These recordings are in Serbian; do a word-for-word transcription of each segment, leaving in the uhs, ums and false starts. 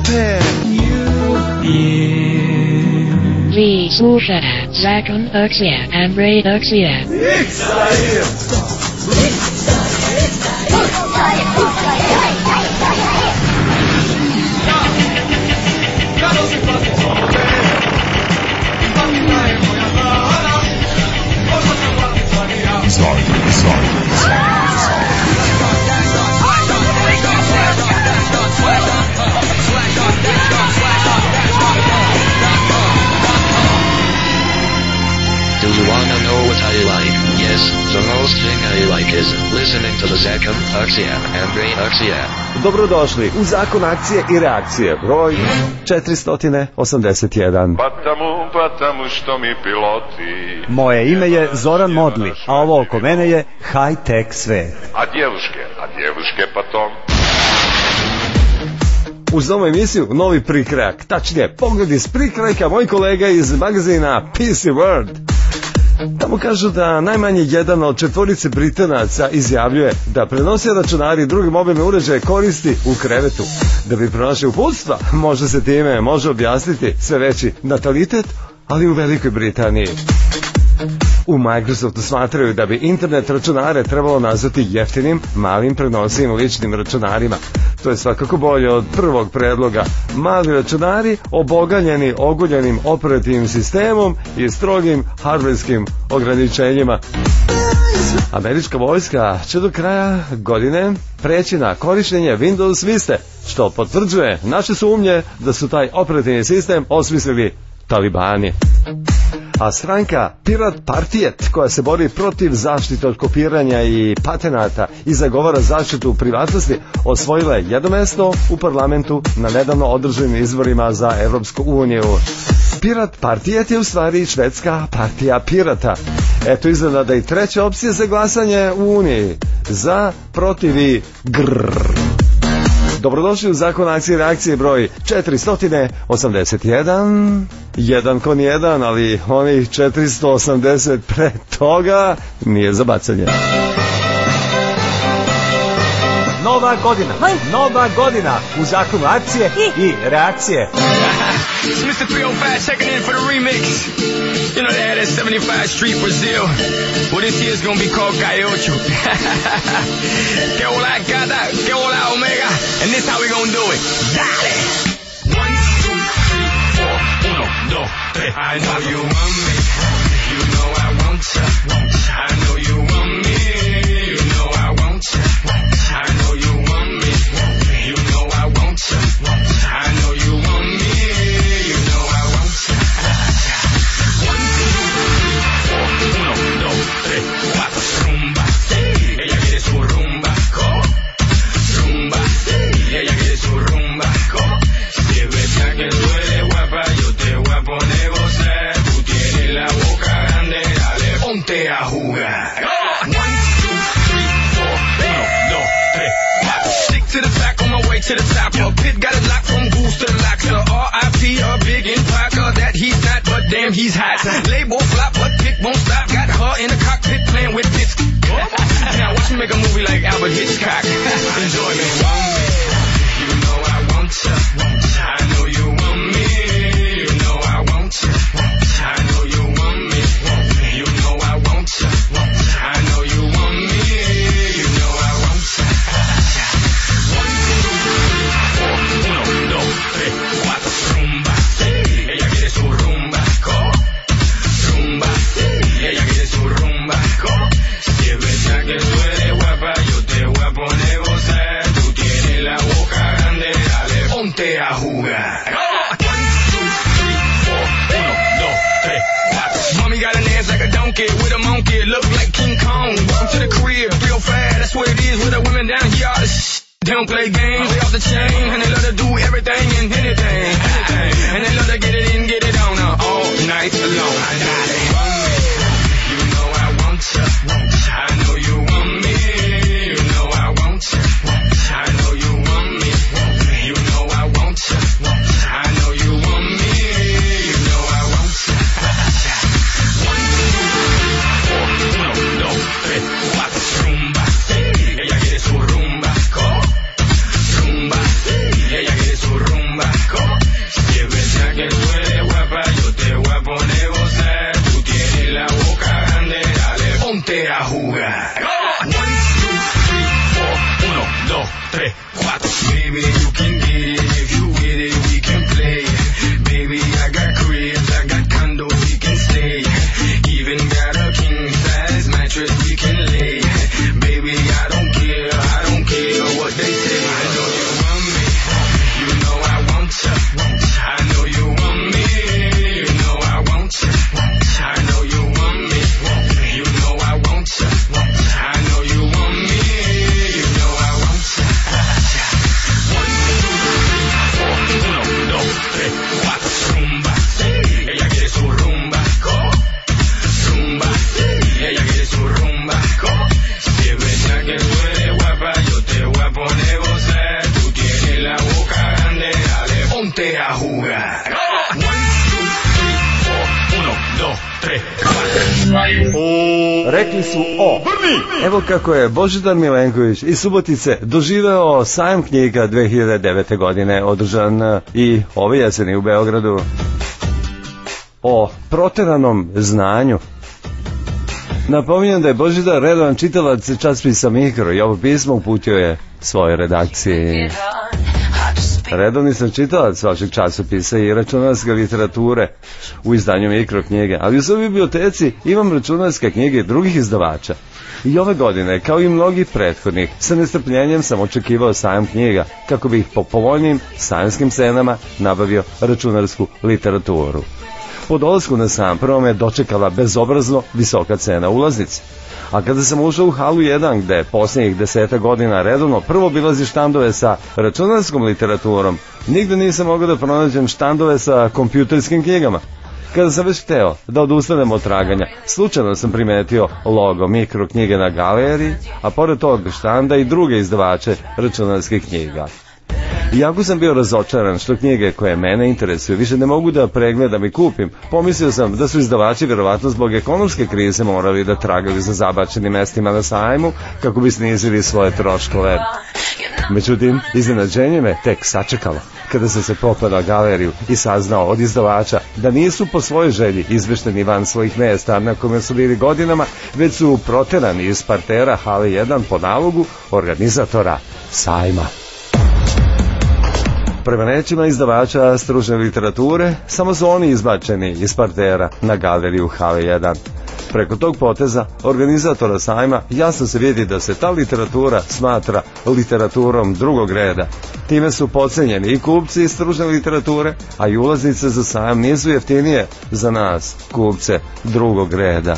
Evrope. Vi slušate Zakon Akcija and Redakcija. Do you wanna know what I like? Yes, the most thing I like is listening to the Zakon Akcija and Redakcija. Dobrodošli u Zakon akcije i reakcije, broj četiristo osamdeset jedan. Patamu, patamu što mi piloti. Moje ime je Zoran Modli, a ovo oko mene je high-tech svet. A djevuške, a djevuške pa to. Uz ovu emisiju novi prikrajak, tačnije pogled iz prikrajka moj kolega iz magazina P C World. Tamo kažu da najmanje jedan od četvorice Britanaca izjavljuje da prenosi računari i druge mobilne uređaje koristi u krevetu. Da bi pronašli uputstva, može se time može objasniti sve veći natalitet, ali u Velikoj Britaniji. U Microsoftu smatraju da bi internet računare trebalo nazvati jeftinim, malim, prenosivim ličnim računarima. To je svakako bolje od prvog predloga. Mali računari obogaljeni oguljenim operativnim sistemom i strogim hardverskim ograničenjima. Američka vojska će do kraja godine preći na korištenje Windows Vista, što potvrđuje naše sumnje da su taj operativni sistem osmislili talibani. A stranka Pirat Partijet, koja se bori protiv zaštite od kopiranja i patenata i zagovara zaštitu privatnosti, osvojila je jedno mesto u parlamentu na nedavno održanim izborima za Evropsku uniju. Pirat Partijet je u stvari švedska partija pirata. Eto izgleda da i treća opcija za glasanje u Uniji. Za, protiv i grrrr. Dobrodošli u Zakon akcije i reakcije broj četiristo osamdeset jedan. Jedan kon jedan, ali onih četiristo osamdeset pre toga nije za bacanje. Nova godina, nova godina u Zakonu akcije i reakcije. It's mister three oh five checking in for the remix. You know they had that seventy-five Street Brazil. Well, this year's gonna be called Gaiocho. Que hola gata, que hola omega. And this how we gonna do it. Dale! One, two, three, four. Uno, dos, tres. I know you want me. You know I want ya. I know you want me. You know I want ya. I know you want me. You know I want ya. I know you want me. A jugar. One, two, three, four. Uno, dos, tres, cuatro. Stick to the back on my way to the top. A pit got it locked from goose to the lock. To R I P a big empire. Cause that he's not, but damn he's hot. Label flop, but pick won't stop. Got her in the cockpit playing with bits. Now watch me make a movie like Albert Hitchcock. Enjoy me. You know I want ya. I know you want me. You know I want ya. I know you want me. You know I want ya. I know you want me. You know I want ya. One, two, three, four. Uno, dos, tres, cuatro. Rumba. Ella quiere su rumba. Rumba. Ella quiere su rumba. Si es verdad que tú eres guapa, yo te voy a poner a gozar. Tú tienes la boca grande, dale, ponte a jugar. One, two, three, four. Uno, dos, tres, cuatro. Mommy got an ass like a donkey with a monkey, look like King Kong. Welcome to the crib, real fast, that's what it is with the women down here. All the sh- they don't play games, they off the chain, and they love to do everything and anything, anything. And they love to get it in, get it on uh, all night long. You know I want ya, I know you want me. You know I want ya, I know you want me. You know I want ya, I know you want me. You know I want ya. One, two, three, four. Uno, dos, tres, cuatro. Rumba. Ella quiere su rumba. Rumba. Ella quiere ponte a jugar. One, two, three, four. Uno, dos, tres, cuatro. Rekli su o. Evo kako je Božidar Milenković iz Subotice doživeo sajam knjiga dve hiljade devete. godine, održan i ove jeseni u Beogradu. O proteranom znanju. Napominjem da je Božidar redovan čitalac časopisa Mikro i ovo pismo uputio je svojoj redakciji. Redovni sam čitalac vašeg časopisa i računarske literature u izdanju Mikro knjige, ali u svojoj biblioteci imam računarske knjige drugih izdavača. I ove godine, kao i mnogi prethodnih, sa nestrpljenjem sam očekivao sajam knjiga, kako bih po povoljnim sajamskim cenama nabavio računarsku literaturu. Po dolasku na sajam prvo me dočekala bezobrazno visoka cena ulaznice. A kada sam ušao u halu jedan, gde posljednjih deseta godina redovno prvo obilazi štandove sa računarskom literaturom, nigde nisam mogao da pronađem štandove sa kompjuterskim knjigama. Kada sam već hteo da odustanem od traganja, slučajno sam primetio logo Mikro knjige na galeriji, a pored tog štanda i druge izdavače računarskih knjiga. Iako sam bio razočaran što knjige koje mene interesuju više ne mogu da pregledam i kupim, pomislio sam da su izdavači vjerovatno zbog ekonomske krize morali da tragaju za zabačenim mestima na sajmu kako bi snizili svoje troškove. Međutim, iznenađenje me tek sačekalo kada sam se popao na galeriju i saznao od izdavača da nisu po svojoj želji izvešteni van svojih mesta na kome su bili godinama, već su proterani iz partera hale jedan po nalogu organizatora sajma. Prema rečima izdavača stručne literature, samo su oni izbačeni iz partera na galeriju hale jedan. Preko tog poteza organizatora sajma jasno se vidi da se ta literatura smatra literaturom drugog reda. Time su podcenjeni i kupci iz stručne literature, a i ulaznice za sajam nisu jeftinije za nas, kupce drugog reda.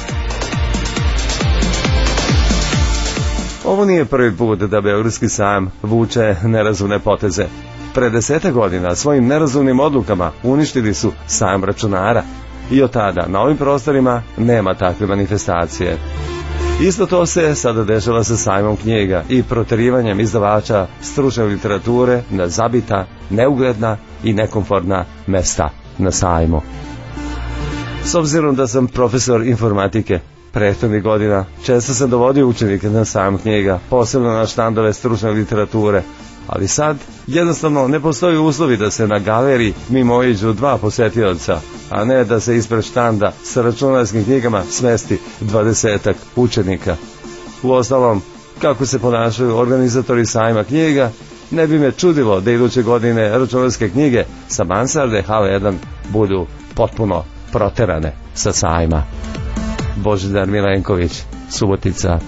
Ovo nije prvi put da beogradski sajam vuče nerazumne poteze. Pre deseta godina svojim nerazumnim odlukama uništili su sajam računara i od tada na ovim prostorima nema takve manifestacije. Isto to se sada dešava sa sajmom knjiga i proterivanjem izdavača stručne literature na zabita, neugledna i nekomfortna mesta na sajmu. S obzirom da sam profesor informatike, prethodnih godina često sam dovodio učenike na sajam knjiga, posebno na štandove stručne literature, ali sad jednostavno ne postoji uslovi da se na galeriji mimo iđu dva posetioca, a ne da se ispred štanda sa računarskim knjigama smesti dvadesetak učenika. Uostalom, kako se ponašaju organizatori sajma knjiga, ne bi me čudilo da iduće godine računarske knjige sa mansarde hale jedan budu potpuno proterane sa sajma. Božidar Milenković, Subotica.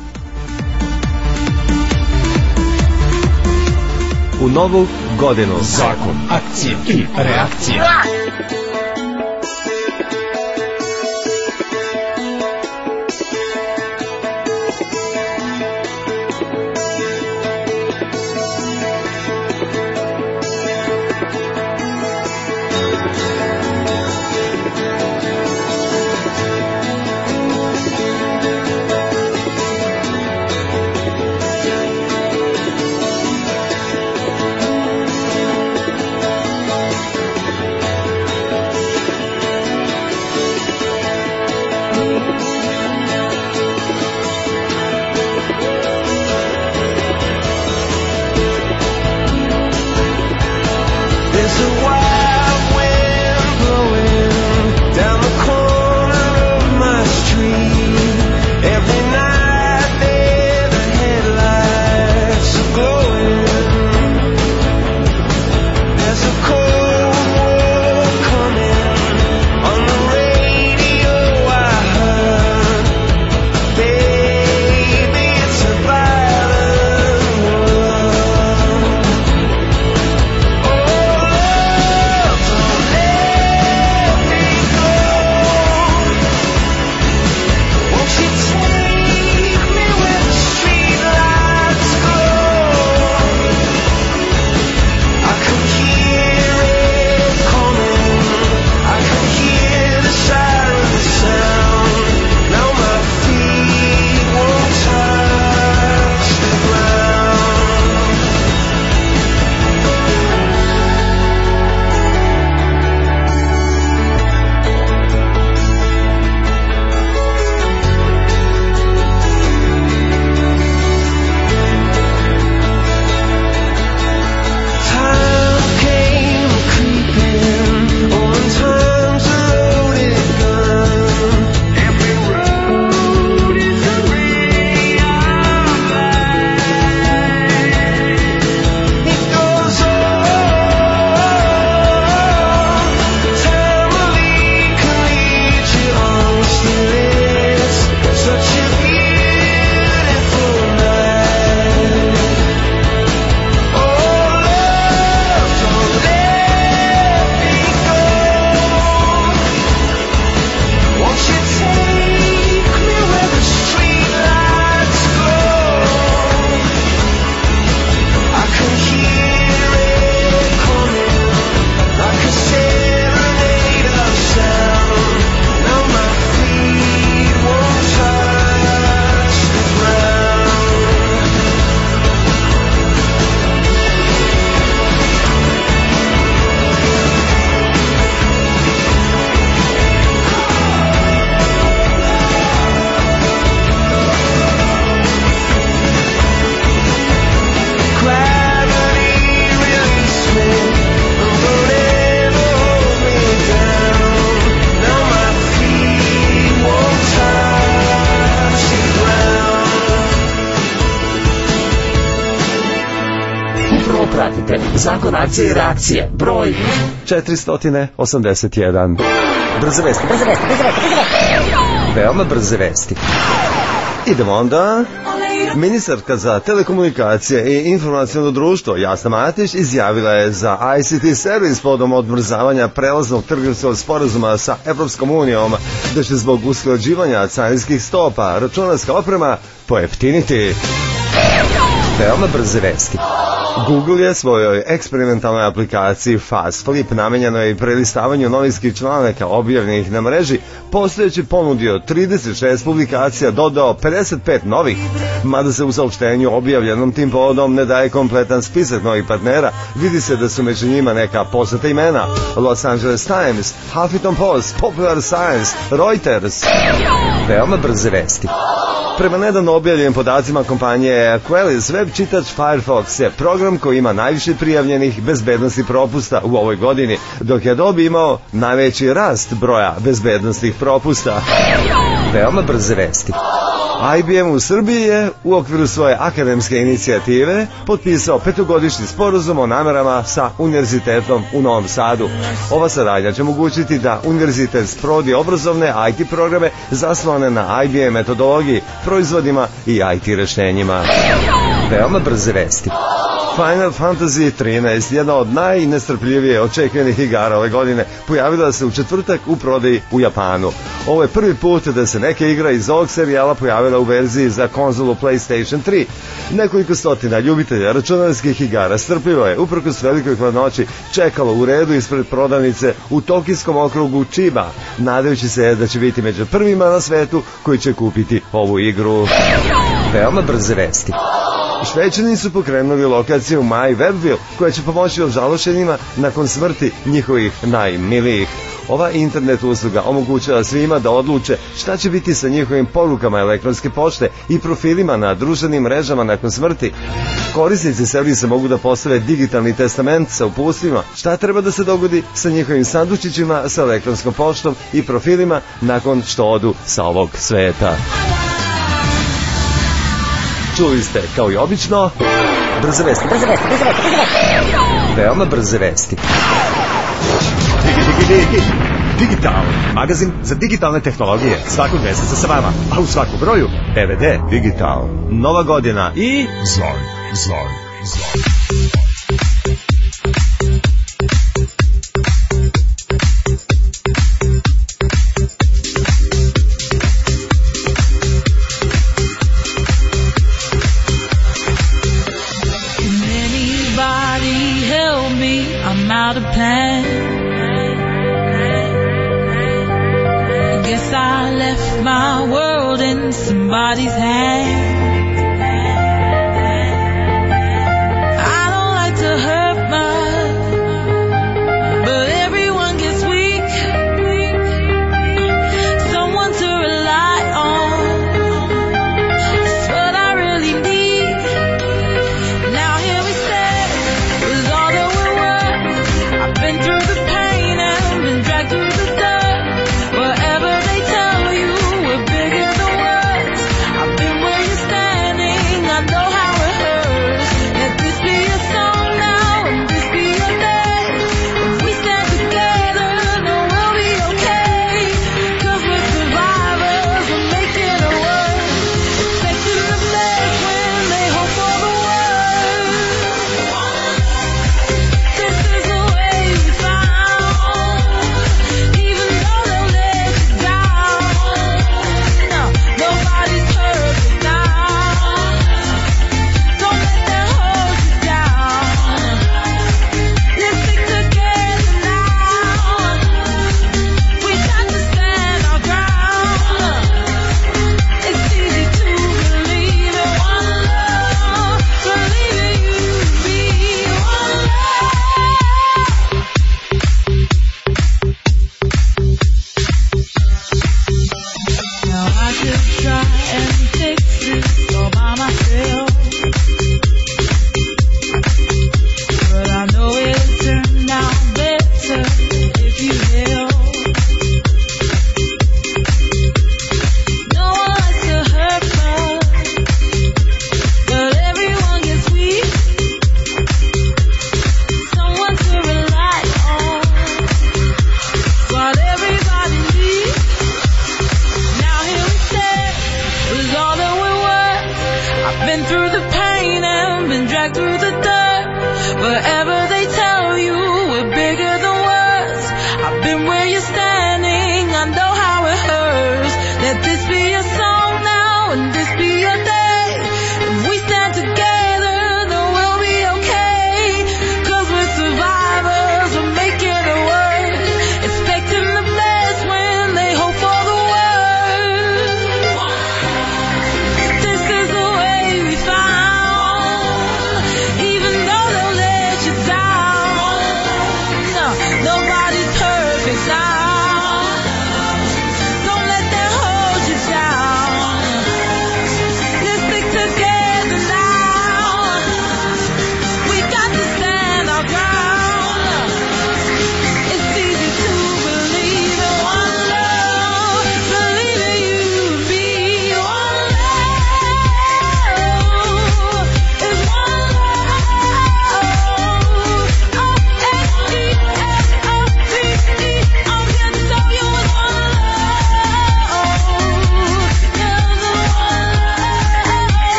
U novu godinu zakon, akcije i reakcije. Oh Zakon akcije i reakcije. Broj četiristo osamdeset jedan. Brze vesti, brze vesti, brze vesti, brze vesti. Veoma brze vesti. Idemo onda. Ministarka za telekomunikacije i informacijono društvo Jasna Matić izjavila je za I C T servis podom odmrzavanja prelaznog trgovinskog sporazuma sa Evropskom unijom da će zbog usklađivanja carinskih stopa računarska oprema pojeftiniti. Veoma brze vesti. Google je svojoj eksperimentalnoj aplikaciji Fast Flip namenjenoj prelistavanju novinskih članaka objavljenih na mreži postojeći ponudio trideset šest publikacija, dodao pedeset pet novih, mada se u saopštenju objavljenom tim povodom ne daje kompletan spisak novih partnera, vidi se da su među njima neka poznata imena: Los Angeles Times, Huffington Post, Popular Science, Reuters. Veoma brze vesti. Prema nedavno objavljenim podacima kompanije Quellis, web čitač Firefox je program koji ima najviše prijavljenih bezbednostnih propusta u ovoj godini, dok je Adobe imao najveći rast broja bezbednostnih propusta. Veoma brze vesti. I B M u Srbiji je u okviru svoje akademske inicijative potpisao petogodišnji sporazum o namerama sa Univerzitetom u Novom Sadu. Ova saradnja će omogućiti da univerzitet sprovodi obrazovne I T programe zasnovane na I B M metodologiji, proizvodima i I T rešenjima. Veoma brze vesti. Final Fantasy trinaest, jedna od najnestrpljivije očekivanih igara ove godine, pojavila se u četvrtak u prodaji u Japanu. Ovo je prvi put da se neka igra iz ovog serijala pojavila u verziji za konzolu PlayStation tri. Nekoliko stotina ljubitelja računarskih igara strpljivo je, uprkos velikoj hladnoći, čekalo u redu ispred prodavnice u tokijskom okrugu Chiba, nadajući se da će biti među prvima na svetu koji će kupiti ovu igru. Veoma brze vesti. Švećani su pokrenuli lokaciju My Webville, koja će pomoći ožalošenima nakon smrti njihovih najmilijih. Ova internet usluga omogućava svima da odluče šta će biti sa njihovim porukama elektronske pošte i profilima na društvenim mrežama nakon smrti. Korisnici servisa mogu da postave digitalni testament sa upustvima šta treba da se dogodi sa njihovim sandučićima sa elektronskom poštom i profilima nakon što odu sa ovog sveta. Čuli ste, kao i obično, brze vesti, brze vesti, brze vesti, brze vesti. Veoma brze vesti. Digi, digi, digi. Digital, magazin za digitalne tehnologije, svakog meseca sa vama, a u svakom broju D V D Digital. Nova godina i zloj, zloj, zloj. I'm out of plan. Guess I left my world in somebody's hands. I don't like to hurt much, but everyone gets weak. Someone to rely on, that's what I really need. Now here we stand, with all the I've been through the pain and been dragged through the dirt. Whatever they tell you, we're bigger than words. I've been where you stand.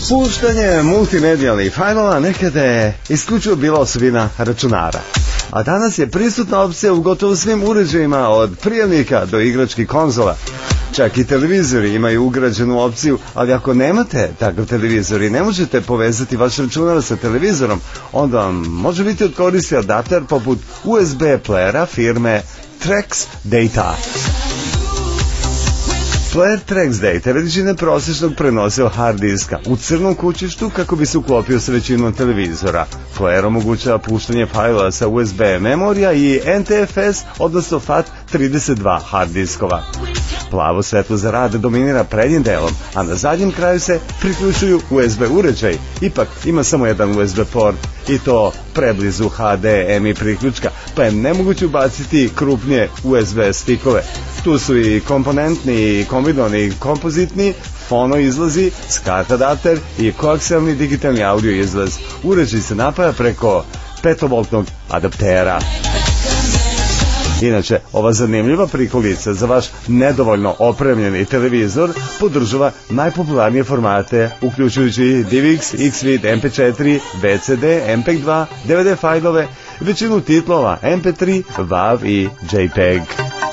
Puštanje multimedijalnih fajlova nekada je isključivo bila osobina računara. A danas je prisutna opcija u gotovo svim uređajima od prijemnika do igračkih konzola. Čak i televizori imaju ugrađenu opciju, ali ako nemate takav televizor i ne možete povezati vaš računar sa televizorom, onda vam može biti od koristi adapter poput U S B playera firme Trax Data. Player Trax Data veličine prosječnog prenosio hard diska u crnom kućištu kako bi se uklopio sa većinom televizora. Player omogućava puštanje fajlova sa U S B memorija i N T F S, odnosno F A T trideset dva hard diskova. Plavo svetlo za rad dominira prednjim delom, a na zadnjem kraju se priključuju U S B uređaj. Ipak ima samo jedan U S B port i to preblizu H D M I priključka, pa je nemoguće ubaciti krupnije U S B stikove. Tu su i komponentni i kombinovani kompozitni, fono izlazi, SCART adapter i koaksijalni digitalni audio izlaz. Uređaj se napaja preko petovoltnog adaptera. Inače, ova zanimljiva prikolica za vaš nedovoljno opremljeni televizor podržava najpopularnije formate, uključujući D V X, X-Vid, M P četiri, V C D, M P E G dva, D V D fajlove, većinu titlova M P tri, WAV i J P E G.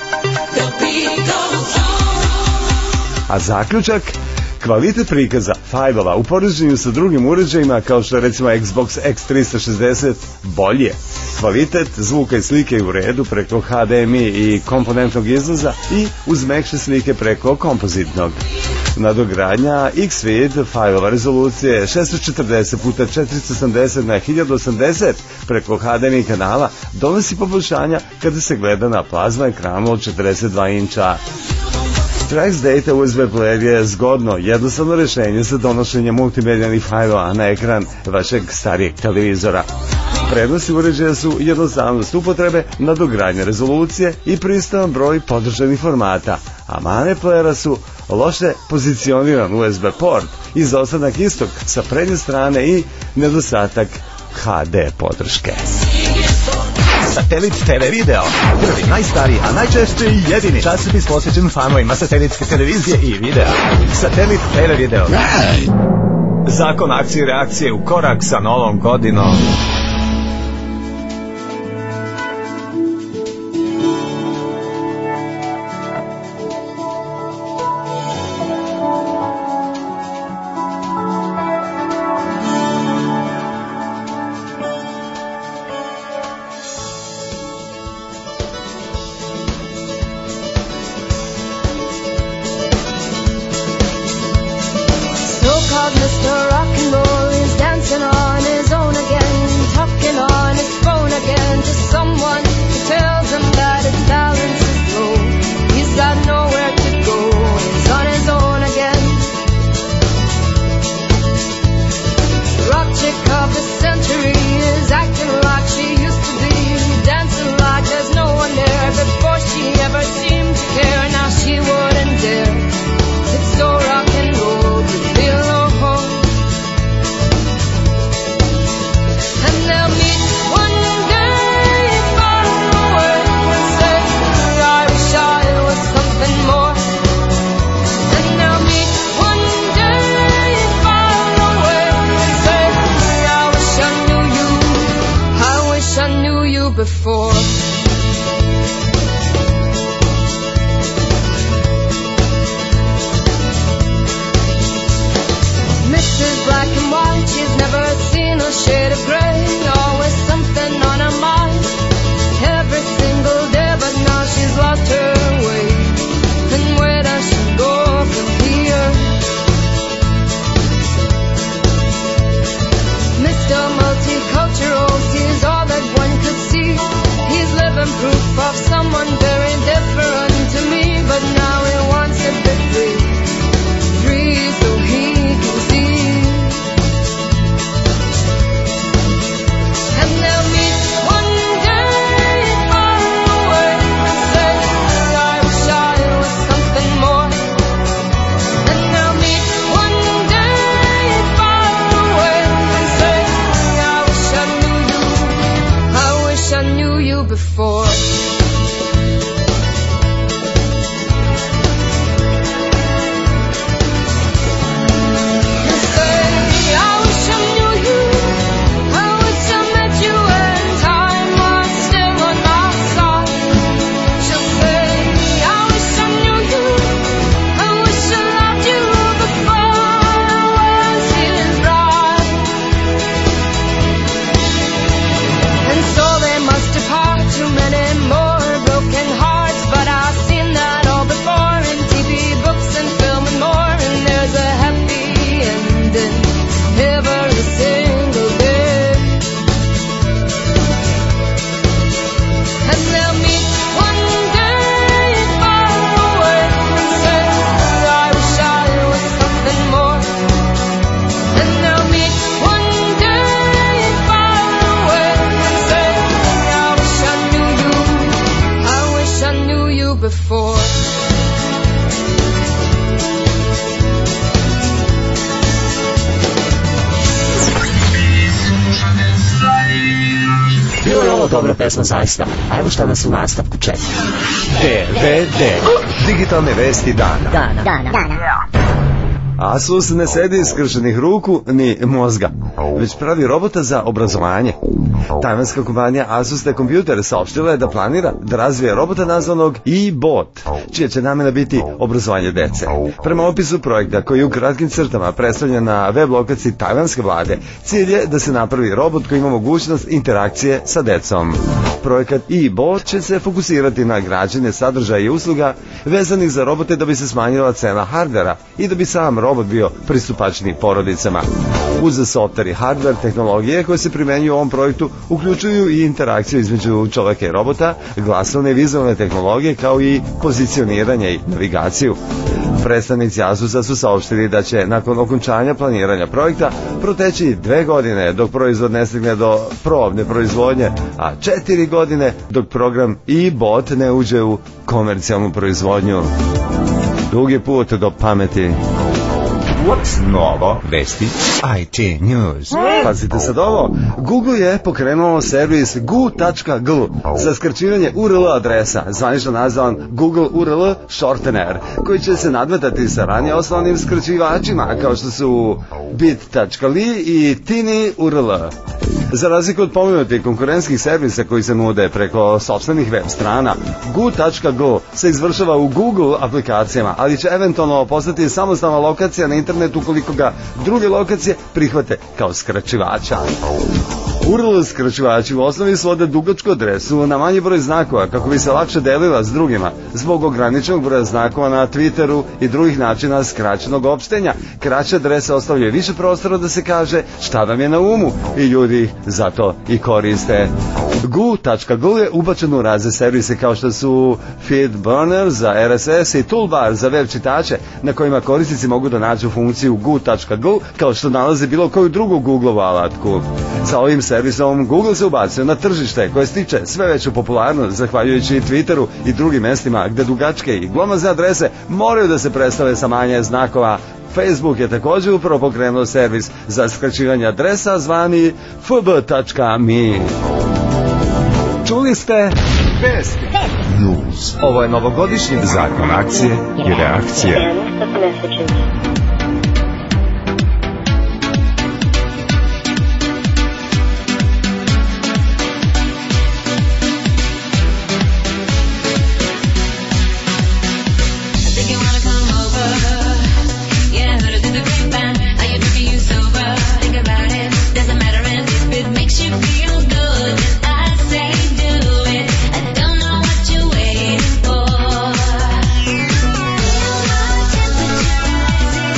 A zaključak? Kvalitet prikaza fajlova u poređenju sa drugim uređajima kao što je recimo Xbox X trista šezdeset bolje. Kvalitet zvuka i slike je u redu preko H D M I i komponentnog izlaza i uz mekše slike preko kompozitnog. Nadogradnja X-Vid fajlova rezolucije šesnaest četrdeset puta četiristo osamdeset na hiljadu osamdeset preko H D M I kanala donosi poboljšanja kada se gleda na plazma ekranu od četrdeset dva inča. Trax Data U S B player je zgodno, jednostavno rešenje za donošenje multimedijalnih fajlova na ekran vašeg starijeg televizora. Prednosti uređaja su jednostavnost upotrebe, nadogradnja rezolucije i pristojan broj podržanih formata, a mane playera su loše pozicioniran U S B port, izostanak istog sa prednje strane i nedostatak H D podrške. Satelit T V video, prvi, najstariji, a najčešće i jedini časopis posvećen fanovima satelitske televizije i videa. Satelit T V video. Zakon akcije i reakcije u korak sa novom godinom. Mister Rock and Roll is dancing on his own again, talking on his phone again to someone who tells him that his balance is low. He's got nowhere to go, he's on his own again. Rock chick of the century is acting like she used to be, dancing like there's no one there. Before she ever seemed to care, now she wouldn't dare. It's so rock and roll to be alone. And they'll meet one day far away and say, I wish I was something more. And they'll meet one day far away and say, I wish I knew you, I wish I knew you before. Missus Black and White, she's never seen a shade of gray, always something on her mind, every single day, but now she's lost her way, and where does she go from here? Mister Multicultural sees all that one could see, he Bilo je ovo dobra pesma zaista, a evo šta nas u nastavku čeka. D V D. Digitalne vesti dana. Dana. Dana. Dana. Asus ne sedi iskršenih ruku ni mozga, već pravi robota za obrazovanje. Tajvanska kompanija Asus Computer saopštila je da planira da razvije robota nazvanog e-bot, čija će namena biti obrazovanje dece. Prema opisu projekta, koji je u kratkim crtama predstavljen na web lokaciji tajvanske vlade, cilj je da se napravi robot koji ima mogućnost interakcije sa decom. Projekat e-bot će se fokusirati na građenje sadržaja i usluga vezanih za robote da bi se smanjila cena hardvera i da bi sam robot bio pristupačniji porodicama. Uz software i hardware tehnologije koje se primenjuju u ovom projektu uključuju i interakciju između čoveka i robota, glasovne i vizualne tehnologije kao i pozicioniranje i navigaciju. Predstavnici Asusa su saopštili da će nakon okončanja planiranja projekta proteći dve godine dok proizvod ne stigne do probne proizvodnje, a četiri godine dok program e-bot ne uđe u komercijalnu proizvodnju. Dugi put do pameti. What's novo? Vesti I T News. Pazite sad ovo, Google je pokrenuo servis gu tačka gl za skraćivanje U R L adresa, zvanično nazvan Google U R L Shortener, koji će se nadmetati sa ranije osnovnim skraćivačima kao što su bit tačka li i Tiny U R L. Za razliku od pomenutih konkurentskih servisa koji se nude preko sopstvenih web strana, gu tačka gl se izvršava u Google aplikacijama, ali će eventualno postati samostalna lokacija na internetu ukoliko ga druge lokacije prihvate kao skraćivača. U R L skraćivači u osnovi svode dugačku adresu na manji broj znakova kako bi se lakše delila s drugima zbog ograničenog broja znakova na Twitteru i drugih načina skraćenog opštenja. Kraća adresa ostavlja više prostora da se kaže šta vam je na umu i ljudi ih zato i koriste. gu tačka gl je ubačen u razne servise kao što su Feedburner za R S S i Toolbar za web čitače na kojima korisnici mogu da nađu funkciju gu tačka gl kao što nalaze bilo koju drugu Google-ovu alatku. Sa ovim servisom Google se ubacio na tržište koje stiče sve veću popularnost zahvaljujući Twitteru i drugim mestima gde dugačke i glomazne adrese moraju da se predstave sa manje znakova. Facebook je također upravo pokrenuo servis za skraćivanje adresa zvani f b tačka m e. Čuli ste? Vesti. News. Ovo je novogodišnji zakon akcije i reakcije. Feel my temperature rising.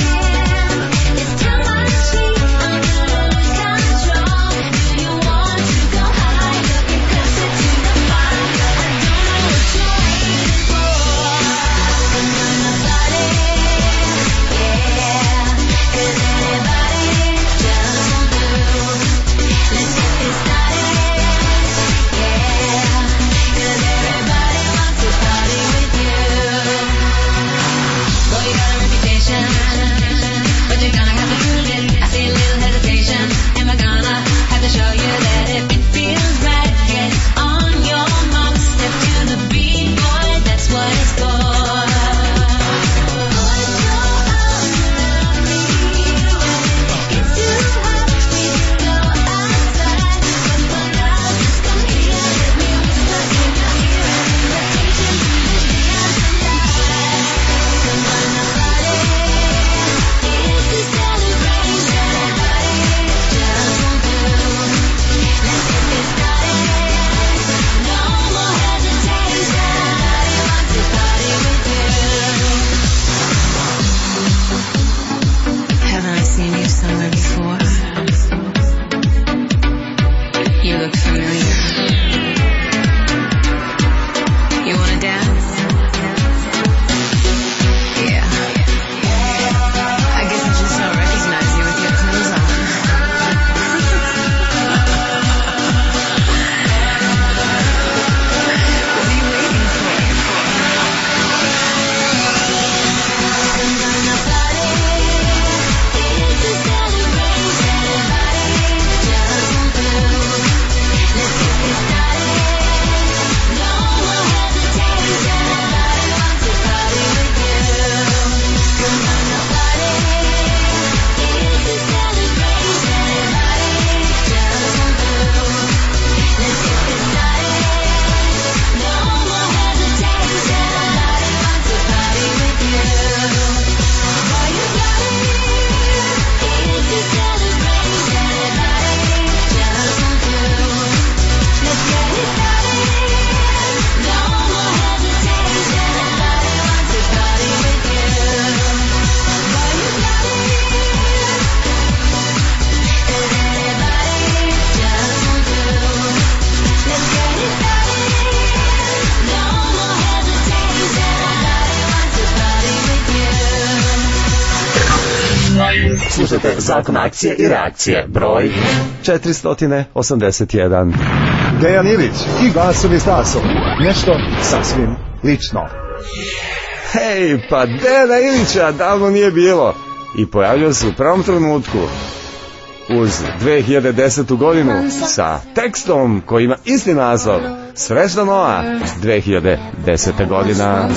Slušajte Zakon akcije i reakcije, broj četiristo osamdeset jedan. Dejan Ilić i Glasom i Stasom. Nešto sasvim lično. Hej, pa Dejana Ilića davno nije bilo. I pojavio se u pravom trenutku uz dve hiljade desetu godinu sa tekstom koji ima isti naslov. Srećna nova dve hiljade deseta godina.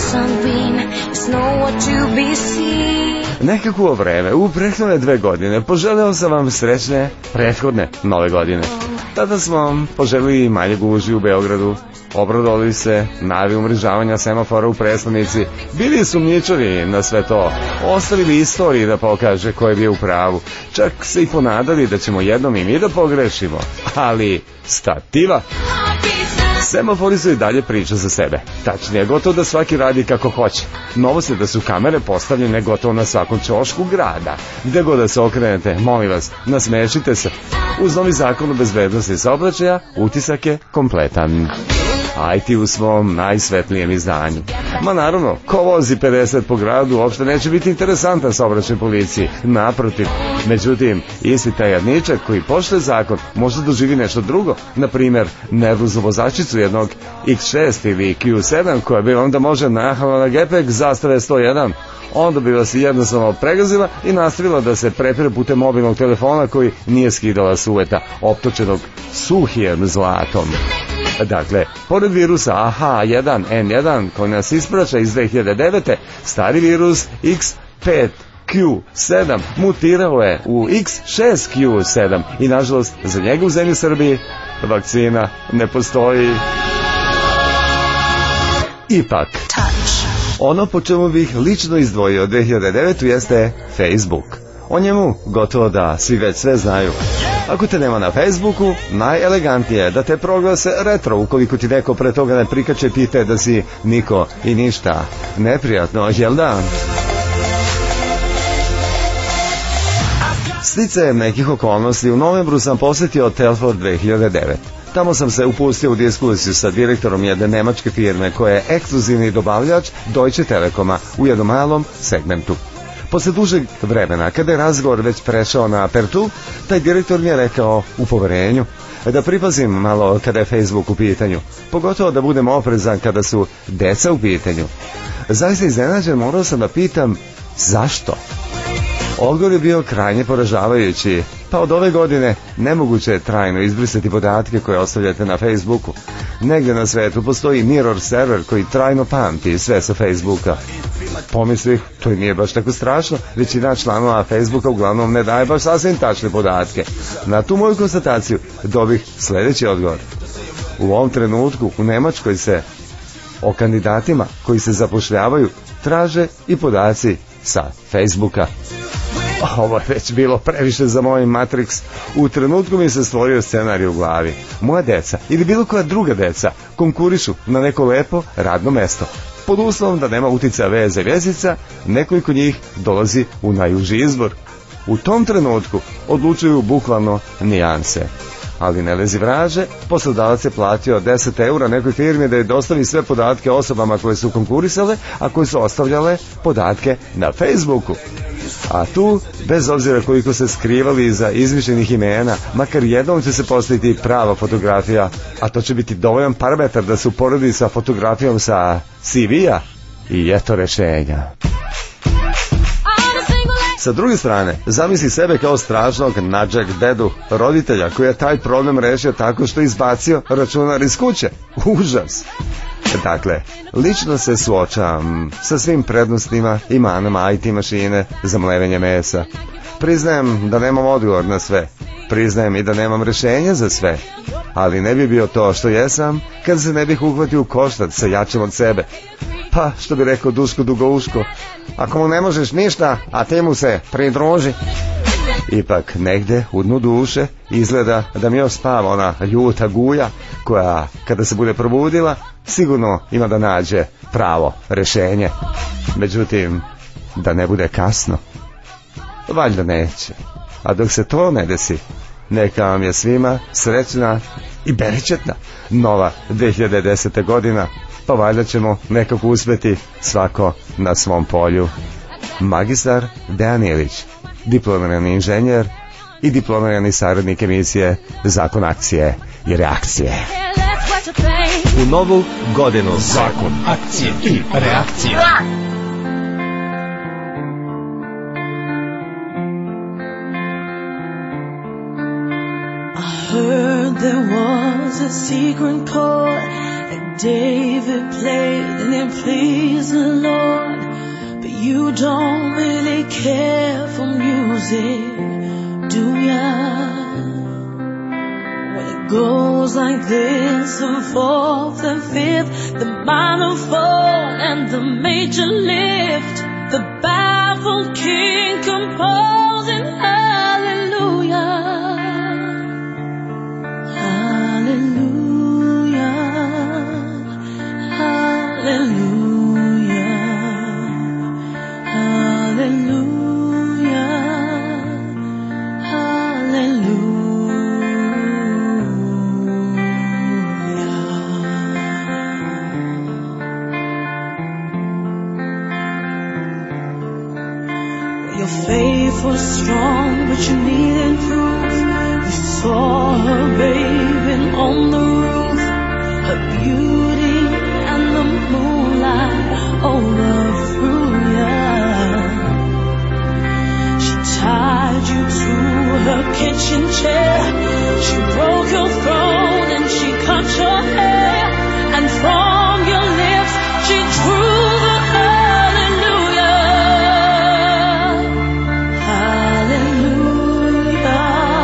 Nekako vreme, u prethodne dve godine poželeo sam vam srećne prethodne nove godine. Tada smo vam poželili manje gužvi u Beogradu, obradovali se najavi umrežavanja semafora u prestonici, bili sumnjičavi na sve to, ostavili istoriji da pokaže ko je bio u pravu, čak se i ponadali da ćemo jednom i mi da pogrešimo, ali stativa. Semafori su i dalje priča za sebe. Tačnije, gotovo da svaki radi kako hoće. Novost je da su kamere postavljene gotovo na svakom ćošku grada. Gde god da se okrenete, molim vas, nasmešite se. Uz novi zakon o bezbednosti saobraćaja, utisak je kompletan. I T u svom najsvetlijem izdanju. Ma naravno, ko vozi pedeset po gradu uopšte neće biti interesantan saobraćaj policiji, naprotiv. Međutim, isti taj jadničak koji poštuje zakon može doživi nešto drugo, na primjer nervoznu vozačicu jednog X šest ili Q sedam koja bi onda može nahala na gepek zastave sto jedan. Onda bi vas jednostavno pregazila i nastavila da se prepire putem mobilnog telefona koji nije skidala s uveta, optočenog suhijem zlatom. Dakle, pored virusa A H jedan N jedan koji nas ispraća iz dve hiljade devete, stari virus X pet Q sedam mutirao je u X šest Q sedam i nažalost za njega u zemlji Srbiji vakcina ne postoji. Ipak, ono po čemu bih lično izdvojio dve hiljade devetu jeste Facebook. O njemu gotovo da svi već sve znaju. Ako te nema na Facebooku, najelegantnije je da te proglase retro ukoliko ti neko pre toga ne prikače i pite da si niko i ništa. Neprijatno, jel da? Sticajem nekih okolnosti u novembru sam posjetio Telfort dve hiljade devete. Tamo sam se upustio u diskusiju sa direktorom jedne nemačke firme koja je ekskluzivni dobavljač Deutsche Telekoma u jednom malom segmentu. Posle dužeg vremena, kada je razgovor već prešao na apertu, taj direktor mi je rekao u poverenju da pripazim malo kada je Facebook u pitanju, pogotovo da budem oprezan kada su deca u pitanju. Zaista iznenađen morao sam da pitam zašto? Odgovor je bio krajnje poražavajući. Pa od ove godine nemoguće je trajno izbrisati podatke koje ostavljate na Facebooku. Negdje na svetu postoji mirror server koji trajno pamti sve sa Facebooka. Pomislih, to i nije baš tako strašno, većina članova Facebooka uglavnom ne daje baš sasvim tačne podatke. Na tu moju konstataciju dobih sljedeći odgovor. U ovom trenutku u Nemačkoj se o kandidatima koji se zapošljavaju traže i podaci sa Facebooka. Ovo je već bilo previše za moj Matrix. U trenutku mi se stvorio scenarij u glavi. Moja deca ili bilo koja druga deca konkurišu na neko lepo radno mesto. Pod uslovom da nema uticaja veze vezica, nekoliko njih dolazi u najuži izbor. U tom trenutku odlučuju bukvalno nijanse. Ali ne lezi vraže, poslodavac je platio deset eura nekoj firmi da je dostavi sve podatke osobama koje su konkurisale, a koje su ostavljale podatke na Facebooku. A tu, bez obzira koliko se skrivali iza izmišljenih imena, makar jednom će se postaviti prava fotografija, a to će biti dovoljan parametar da se uporedi sa fotografijom sa C V-a i eto rešenja. Sa druge strane, zamisli sebe kao strašnog nadžak dedu, roditelja koji je taj problem rešio tako što izbacio računar iz kuće. Užas! Dakle, lično se suočavam sa svim prednostima i manama I T mašine za mlevenje mesa. Priznajem da nemam odgovor na sve. Priznajem i da nemam rešenja za sve. Ali ne bi bio to što jesam kad se ne bih uhvatio u koštac sa jačim od sebe. Pa, što bi rekao Duško Dugouško, ako mu ne možeš ništa, a ti mu se pridruži. Ipak, negde u dnu duše izgleda da mi još spava ona ljuta guja koja, kada se bude probudila, sigurno ima da nađe pravo rešenje. Međutim, da ne bude kasno. Valjda neće. A dok se to ne desi, neka vam je svima srećna i beričetna nova dve hiljade deseta godina, pa valjda ćemo nekako uspeti svako na svom polju. magistar Dejan Ilić, diplomirani inženjer i diplomirani saradnik emisije Zakon akcije i reakcije. U novu godinu Zakon akcije i reakcije. Heard there was a secret chord that David played and it pleased the Lord. But you don't really care for music, do ya? When it goes like this, the fourth and fifth, the minor fall and the major lift, the baffled king composing hallelujah. Hallelujah, hallelujah, hallelujah, hallelujah. Your faith was strong, but you needed proof. You saw her bathing on the roof, her beauty and the moonlight overthrew ya. She tied you to her kitchen chair, she broke your throne and she cut your hair, and from your lips she drew the hallelujah. Hallelujah.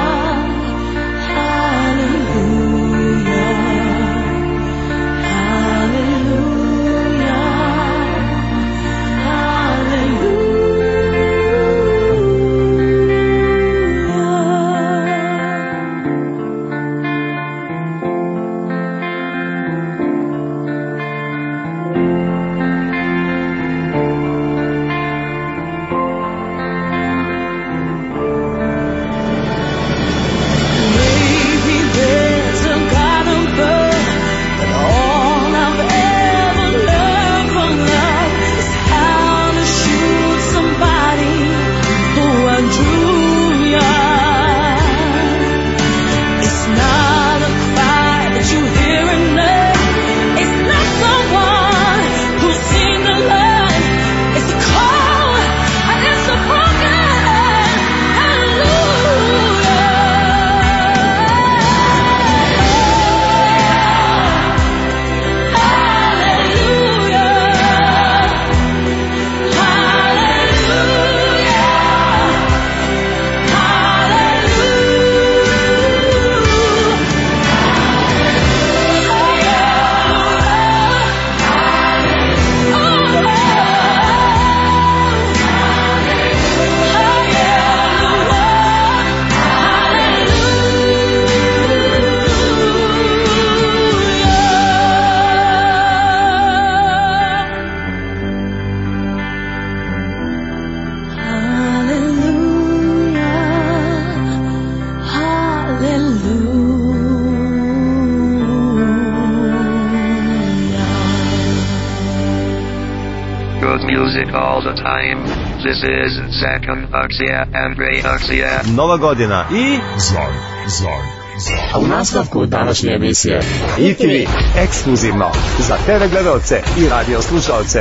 Music all the time. This is Zakon Akcija and Reakcija. Nova godina i Zon, zon, zon. A u nastavku današnje emisije I T V ekskluzivno za te ve gledalce i radio slušalce.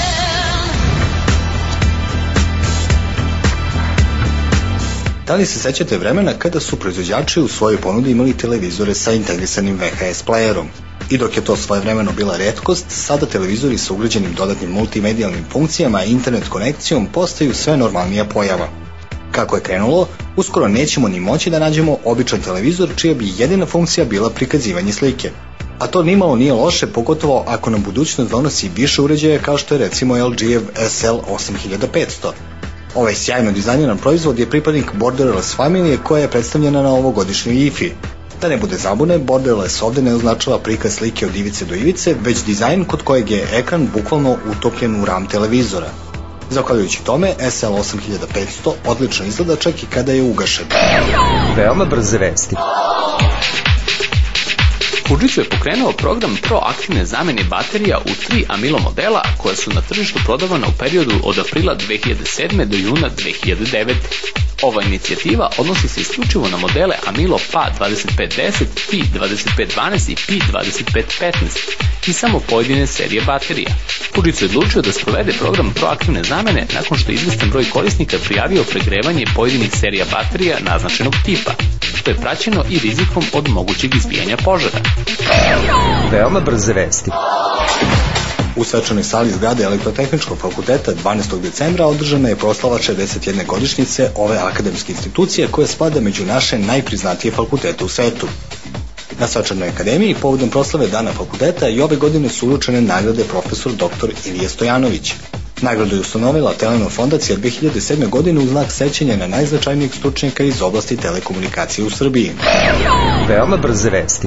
Da li se sećate vremena kada su proizvođači u svojoj ponudi imali televizore sa integrisanim ve ha es playerom? I dok je to svojevremeno bila retkost, sada televizori sa ugrađenim dodatnim multimedijalnim funkcijama i internet konekcijom postaju sve normalnija pojava. Kako je krenulo, uskoro nećemo ni moći da nađemo običan televizor čija bi jedina funkcija bila prikazivanje slike. A to nimalo nije loše, pogotovo ako nam budućnost donosi više uređaja kao što je recimo el dži-ev es el osam hiljada petsto. Ovaj sjajno dizajniran proizvod je pripadnik Borderless familije koja je predstavljena na ovogodišnjoj I F I. Da ne bude zabune, Borderless ovde ne označava prikaz slike od ivice do ivice, već dizajn kod kojeg je ekran bukvalno utopljen u ram televizora. Zahvaljujući tome, es el osam hiljada petsto odlično izgleda čak i kada je ugašen. Veoma brze vesti. Fujitsu je pokrenuo program proaktivne zamene baterija u tri Amilo modela koja su na tržištu prodavana u periodu od aprila dve hiljade sedme do juna dve hiljade devete. Ova inicijativa odnosi se isključivo na modele Amilo P A dvadeset pet deset, P I dvadeset pet dvanaest i P I dvadeset pet petnaest i samo pojedine serije baterija. Fujitsu je odlučio da sprovede program proaktivne zamene nakon što je izvestan broj korisnika prijavio pregrevanje pojedinih serija baterija naznačenog tipa, što je praćeno i rizikom od mogućeg izbijanja požara. Veoma brze vesti. U svečanoj sali zgrade Elektrotehničkog fakulteta dvanaestog decembra održana je proslava šezdeset jedne godišnjice ove akademske institucije koja spada među naše najpriznatije fakultete u svetu. Na svečanoj akademiji povodom proslave Dana fakulteta i ove godine su uručene nagrade profesor doktor Ilije Stojanović. Nagradu je ustanovila Telenor fondacija dve hiljade sedme. godine u znak sećanja na najznačajnijeg stručnjaka iz oblasti telekomunikacije u Srbiji. Veoma brze vesti.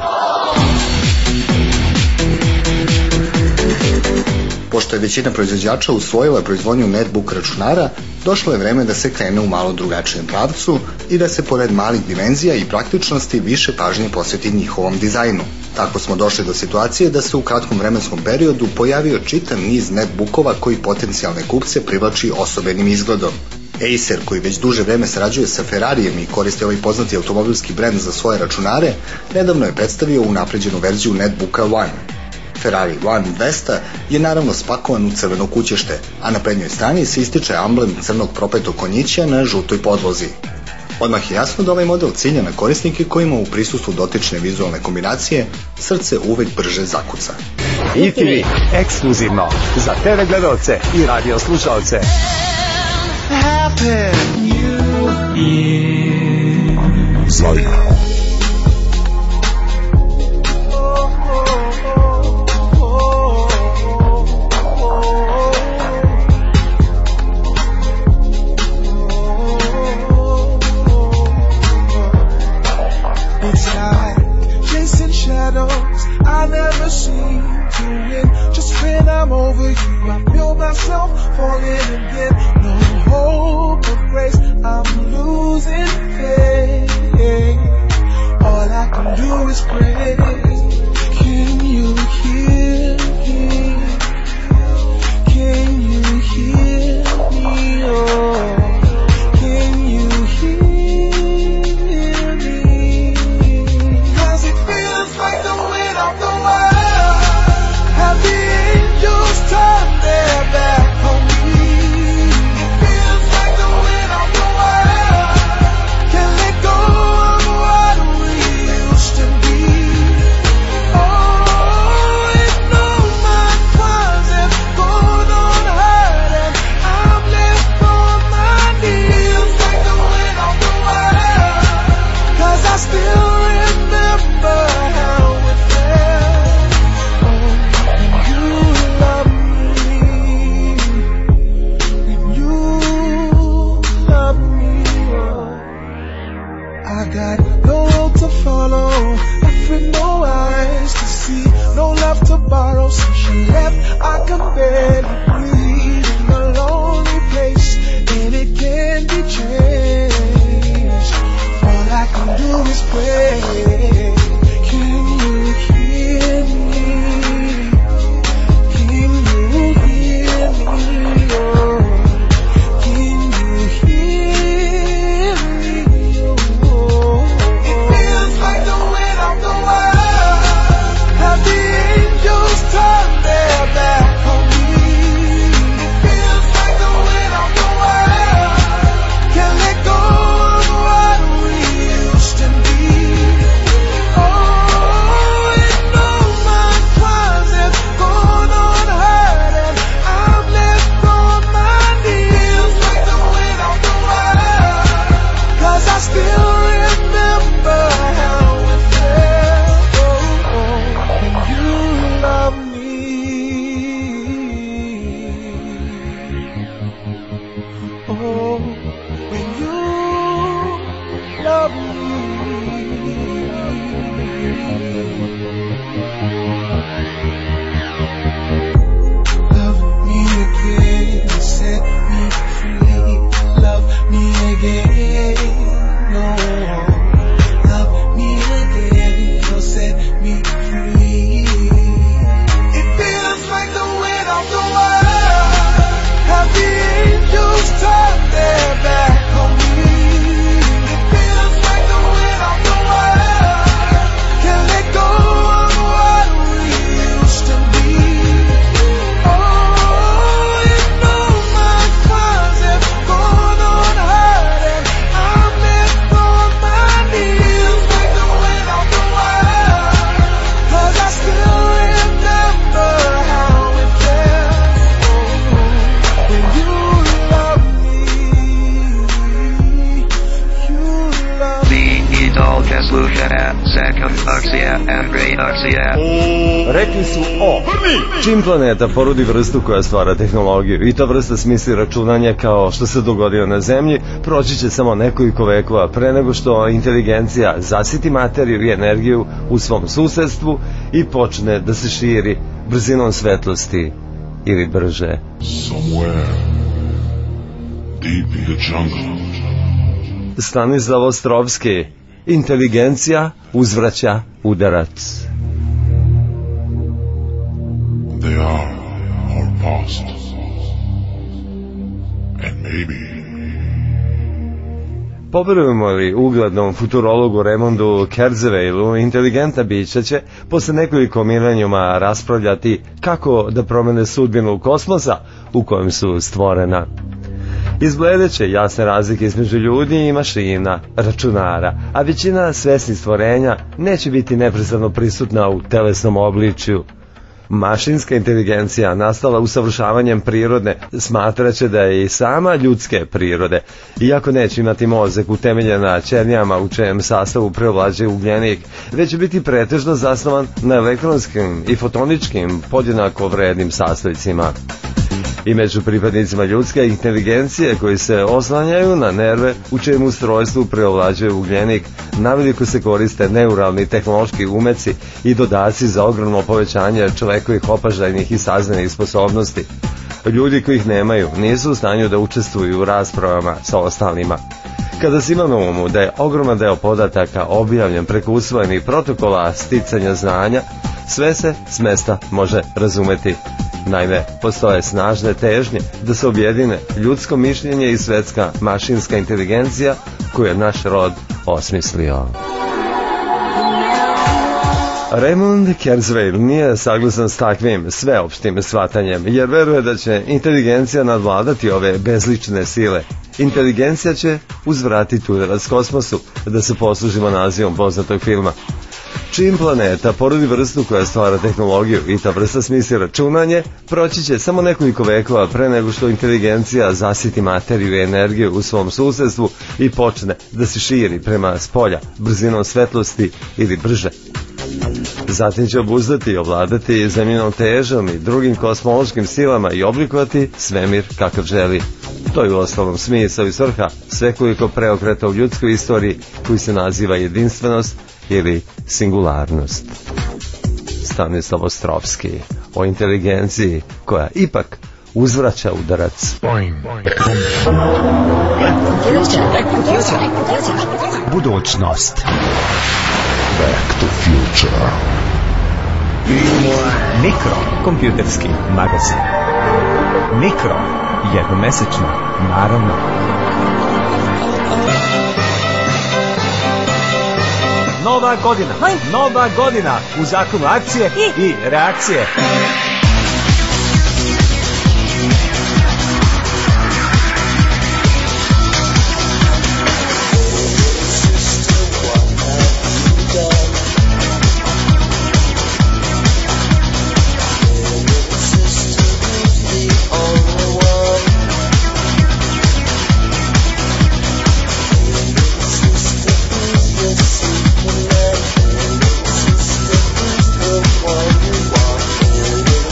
Pošto je većina proizvođača usvojila proizvodnju netbook računara, došlo je vreme da se krene u malo drugačijem pravcu i da se pored malih dimenzija i praktičnosti više pažnje posveti njihovom dizajnu. Tako smo došli do situacije da se u kratkom vremenskom periodu pojavio čitav niz netbookova koji potencijalne kupce privlači osobenim izgledom. Acer, koji već duže vreme sarađuje sa Ferrarijem i koristi ovaj poznati automobilski brend za svoje računare, nedavno je predstavio unapređenu verziju netbooka One. Ferrari One dvesta je naravno spakovan u crveno kućešte, a na prednjoj strani se ističe amblem crnog propetog konjića na žutoj podlozi. Odmah je jasno da ovaj model cilja na korisnike kojima u prisustvu dotične vizualne kombinacije srce uvek brže zakuca. I T V, ekskluzivno za te ve gledaoce i radio slušaoce. Zajka. I never seem to win. Just when I'm over you, I feel myself falling again. No hope of grace, I'm losing faith. All I can do is pray. Can you hear me? Can you hear me? Oh, can you hear me? 'Cause it feels like the weight of the world. Have the angels turned their back on me? It feels like the weight of the world. Can't let go of what we used to be. Oh, if no my crimes have gone unheard, and I'm left on my knees like the weight of the world. 'Cause I still remember how it felt. Oh, when you loved me, when you loved me. Oh, I got no road to follow, left with no eyes to see, no love to borrow. Since you left, I can barely breathe in a lonely place, and it can't be changed. All I can do is pray. Can you hear me? Can you hear me? Oh, can you hear me? Oh, it feels like the weight of the world. Have the angels turned their back on me? It feels like the weight of the world. Can't let go of what we used to be. Rekli su o. Čim planeta porodi vrstu koja stvara tehnologiju i ta vrsta smisli računanja kao što se dogodilo na Zemlji, proći će samo nekoliko vekova pre nego što inteligencija zasiti materiju i energiju u svom susedstvu i počne da se širi brzinom svetlosti ili brže. Somewhere deep in the jungle. Stanislav Ostrovski. Inteligencija uzvraća udarac. They are our past. And maybe. Poverujemo li uglednom futurologu Raymondu Kurzweilu, inteligentna bića će posle nekoliko milenijuma raspravljati kako da promene sudbinu kosmosa u kojem su stvorena. Izgledeće jasne razlike između ljudi i mašina, računara, a većina svesnih stvorenja neće biti neprestano prisutna u telesnom obličju. Mašinska inteligencija nastala usavršavanjem prirodne smatraće da je i sama ljudske prirode, iako neće imati mozak utemeljen na ćelijama u čijem sastavu preovlađuje ugljenik, već će biti pretežno zasnovan na elektronskim i fotoničkim podjednako vrednim sastojcima. I među pripadnicima ljudske inteligencije koji se oslanjaju na nerve u čijem ustrojstvu preovlađuje ugljenik, naveliko se koriste neuralni tehnološki umeci i dodaci za ogromno povećanje čovekovih opažajnih i saznanih sposobnosti. Ljudi koji ih nemaju nisu u stanju da učestvuju u raspravama sa ostalima. Kada se ima na umu da je ogroman deo podataka objavljen preko usvojenih protokola sticanja znanja, sve se s mesta može razumeti. Naime, postoje snažne težnje da se objedine ljudsko mišljenje i svetska mašinska inteligencija koju je naš rod osmislio. Raymond Kurzweil nije saglasan s takvim sveopštim shvatanjem, jer veruje da će inteligencija nadvladati ove bezlične sile. Inteligencija će uzvratiti udarac kosmosu, da se poslužimo nazivom poznatog filma. Čim planeta porodi vrstu koja stvara tehnologiju i ta vrsta smisli računanje, proći će samo nekoliko vekova pre nego što inteligencija zasiti materiju i energiju u svom susedstvu i počne da se širi prema spolja brzinom svetlosti ili brže. Zatim će obuzdati i ovladati zemljinom težom i drugim kosmološkim silama i oblikovati svemir kakav želi. To je u ostalom smisao i svrha svekoliko preokreta u ljudskoj istoriji koji se naziva jedinstvenost ili singularnost. Stanislav Ostrovski o inteligenciji koja ipak uzvraća udarac. Budućnost. Back to future. Mikro, kompjuterski magazin. Mikro, jednomesečno, naravno. Nova godina, nova godina u zakonu akcije i reakcije. One you want.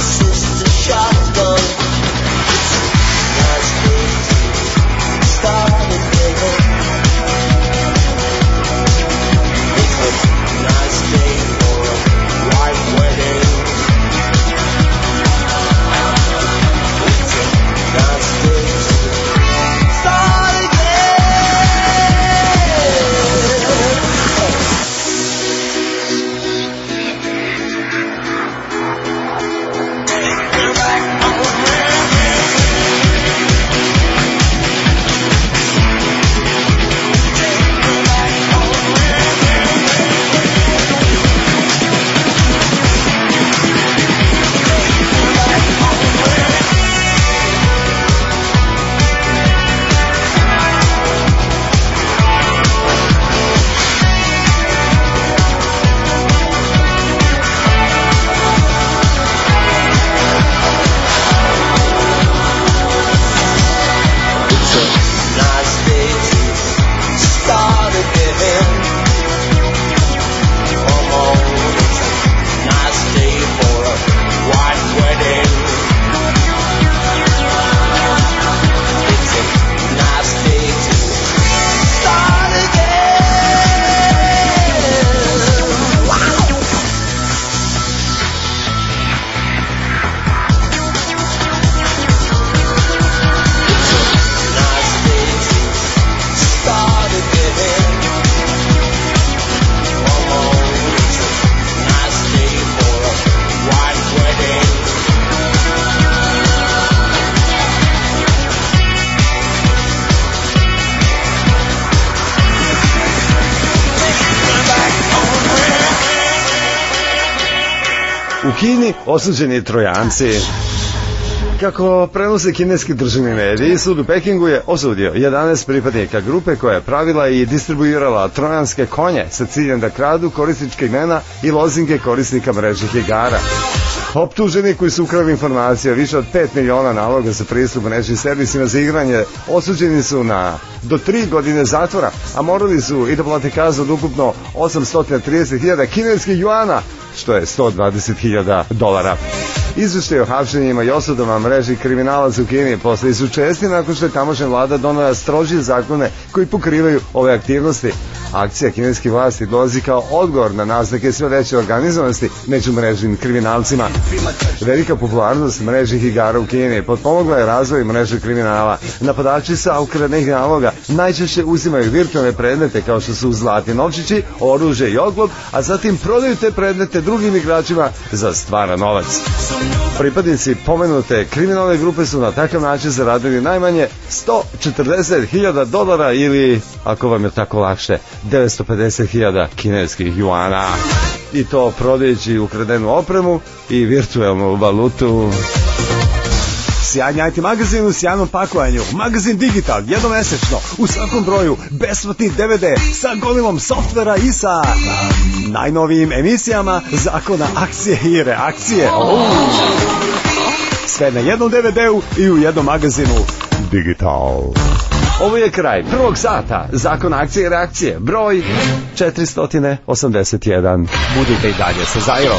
U Kini osuđeni Trojanci. Kako prenose kineski državni mediji, sud u Pekingu je osudio jedanaest pripadnika grupe koja je pravila i distribuirala trojanske konje sa ciljem da kradu korisničke imena i lozinke korisnika mrežnih igara. Optuženi koji su ukrali informacije o više od pet miliona naloga za pristup mrežnim servisima za igranje osuđeni su na do tri godine zatvora, a morali su i da plate kaznu od ukupno osamsto trideset hiljada kineskih juana, što je sto dvadeset hiljada dolara. Izveštaj o hapšenjima i osudama mreži kriminalaca u Kini postali su česti nakon što je tamošnja vlada donela strožije zakone koji pokrivaju ove aktivnosti. Akcija kineskih vlasti dolazi kao odgovor na naznake sve veće organizovanosti među mrežnim kriminalcima. Velika popularnost mrežnih igara u Kini potpomogla je razvoj mreže kriminala. Napadači sa ukradenih naloga najčešće uzimaju virtualne predmete kao što su zlatni novčići, oružje i oklop, a zatim prodaju te predmete drugim igračima za stvaran novac. Pripadnici pomenute kriminalne grupe su na takav način zaradili najmanje sto četrdeset hiljada dolara ili, ako vam je tako lakše, devetsto pedeset hiljada kineskih juana. I to prodajući ukradenu opremu i virtualnu valutu. Sjajni I T magazin u sjajnom pakovanju. Magazin Digital, jednomesečno, u svakom broju, besplatni D V D sa gomilom softvera i sa najnovijim emisijama zakona, akcije i reakcije. Oh. Sve na jednom D V D-u i u jednom magazinu Digital. Ovo je kraj prvog sata zakona, akcije i reakcije, broj četiristo osamdeset jedan. Budite i dalje sa Zairom.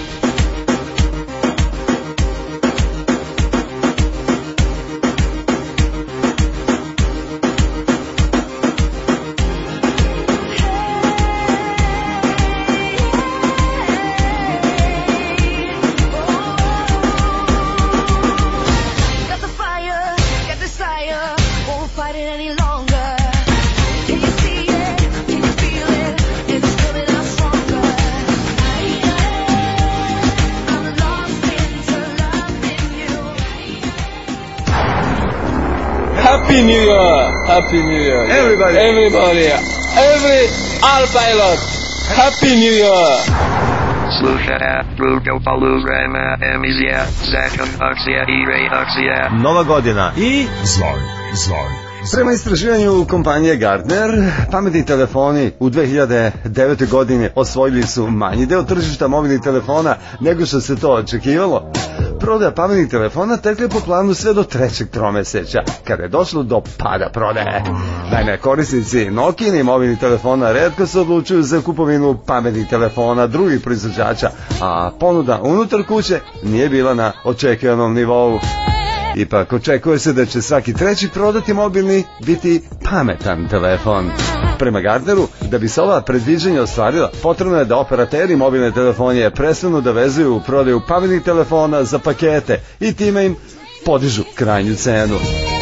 Happy New Year! Happy New Year! Everybody! Everybody! Every all pilot! Happy New Year! Slušate Rudo Paluzrema emisija Zakon, akcija i reakcija. Nova godina i Zaj, zaj. Prema istraživanju kompanije Gartner, pametni telefoni u dve hiljade devete. godini osvojili su manji deo tržišta mobilnih telefona nego što se to očekivalo. Prodaja pametnih telefona tekla je po planu sve do trećeg tromesečja, kada je došlo do pada prodaje. Naime, korisnici Nokijinih mobilnih telefona retko se odlučuju za kupovinu pametnih telefona drugih proizvođača, a ponuda unutar kuće nije bila na očekivanom nivou. Ipak očekuje se da će svaki treći prodati mobilni biti pametan telefon. Prema Gartneru, da bi se ova predviđenja ostvarila, potrebno je da operateri mobilne telefonije prestanu da vezuju u prodaju pametnih telefona za pakete i time im podižu krajnju cenu.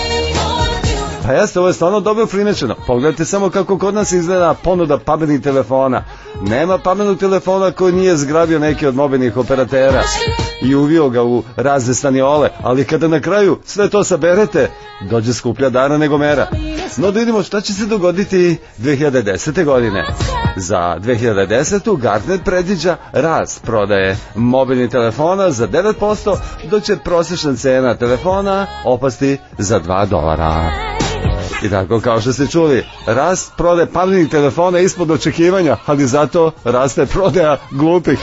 Pa jeste, ovo je stvarno dobro primećeno. Pogledajte samo kako kod nas izgleda ponuda pametnih telefona. Nema pametnog telefona koji nije zgrabio neki od mobilnih operatera i uvio ga u razne staniole, ali kada na kraju sve to saberete, dođe skuplja dana nego mera. No da vidimo šta će se dogoditi dve hiljade desete. godine. Za dve hiljade desetu. Gartner predviđa rast prodaje mobilnih telefona za devet posto, dok će prosječna cena telefona opasti za dva dolara. I tako, kao što ste čuli, rast prodaje pametnih telefona ispod očekivanja, ali zato raste prodaja glupih.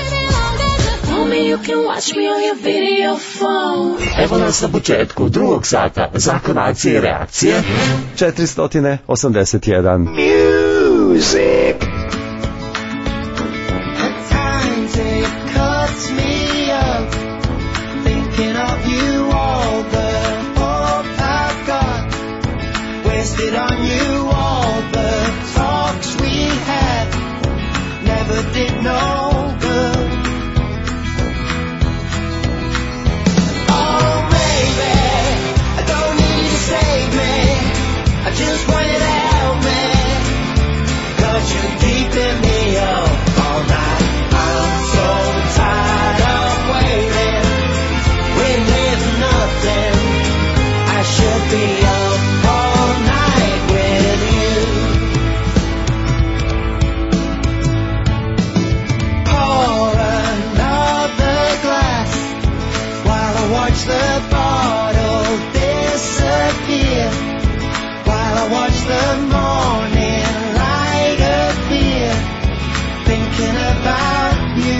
Evo nas na početku drugog sata zakona, akcije i reakcije. četiristo osamdeset jedan. Music. Wasted on you, all the talks we had never did no good. Oh baby, I don't need you to save me, I just want you to help me, 'cause you watch the bottle disappear, while I watch the morning light appear, thinking about you.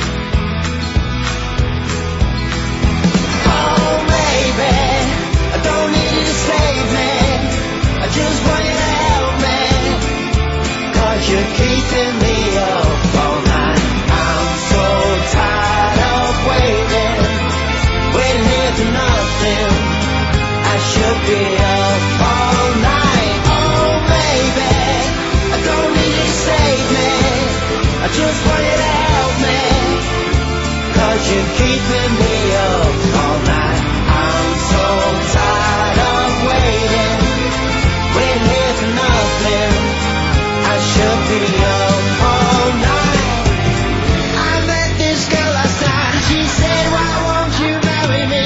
Oh, maybe I don't need you to save me, I just want you to help me, 'cause you're keeping me up all night. I'm so tired of waiting, waiting here for nothing. I should be up all night. Oh, baby, I don't need you to save me, I just want you to help me, 'cause you're keeping me up all night. I'm so tired of waiting, waiting here for nothing. I should be up all night. I met this girl last night, she said, why won't you marry me?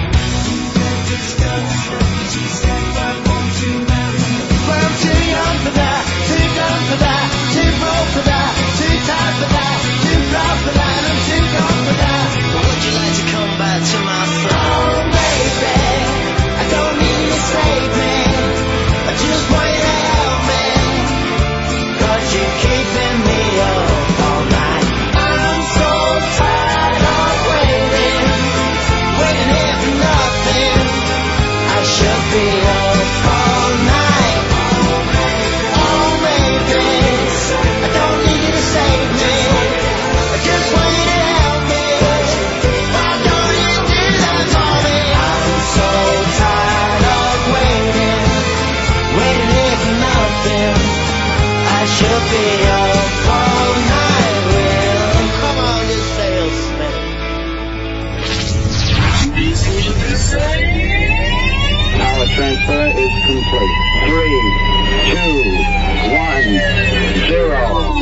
She said, why won't you marry me? Well, I'm too young for that, too dumb for that, too broke for that, too tired for that, too proud for that, I'm too gone for that. But would you like to come back to my side? Oh, baby, I don't need you to save me, I just want you to help me, 'cause you're keeping me up all night. I'm so tired of waiting, waiting here for nothing. I should be up all night. Oh, baby, I don't need you to save me, I just want you to help me. Why don't you do that for me? I'm so tired of waiting, waiting here for nothing. I should be up all night. Well, come on, you salesman. Power transfer is complete. Three, two, one, zero.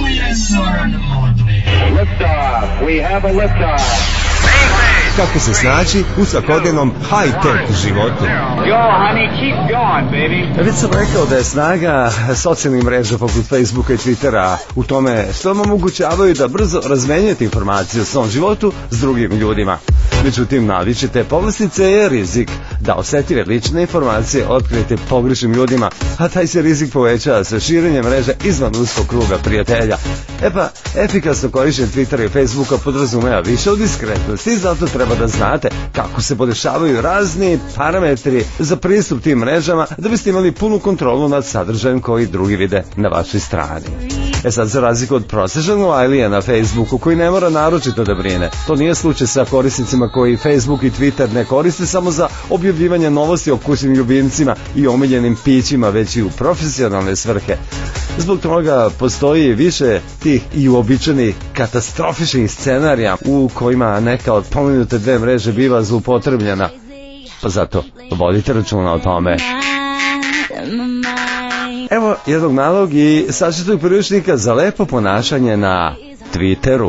Liftoff. We have a liftoff. Kako se snaći u svakodnevnom high-tech životu. Yo, honey, keep going, baby. Već sam rekao da je snaga socijalnih mreža poput Facebooka i Twittera u tome što vam omogućavaju da brzo razmenjujete informacije o svom životu s drugim ljudima. Međutim, navičite povlastice je rizik da osetljive lične informacije otkrijete pogrešnim ljudima, a taj se rizik povećava sa širenjem mreža izvan uskog kruga prijatelja. E pa, efikasno korišćenje Twittera i Facebooka podrazumeva više od diskretnosti i zato treba da znate kako se podešavaju razni parametri za pristup tim mrežama da biste imali punu kontrolu nad sadržajem koji drugi vide na vašoj strani. E sad, za razliku od prosječnog Wileyja na Facebooku koji ne mora naročito da brine, to nije slučaj sa korisnicima koji Facebook i Twitter ne koriste samo za objavljivanje novosti o kućnim ljubimcima i omiljenim pićima, već i u profesionalne svrhe. Zbog toga postoji više tih i uobičajenih katastrofičnih scenarija u kojima neka od pomenute dve mreže biva zloupotrebljena. Pa zato vodite računa o tome. Evo jednog nalog i sačetog priručnika za lepo ponašanje na Twitteru.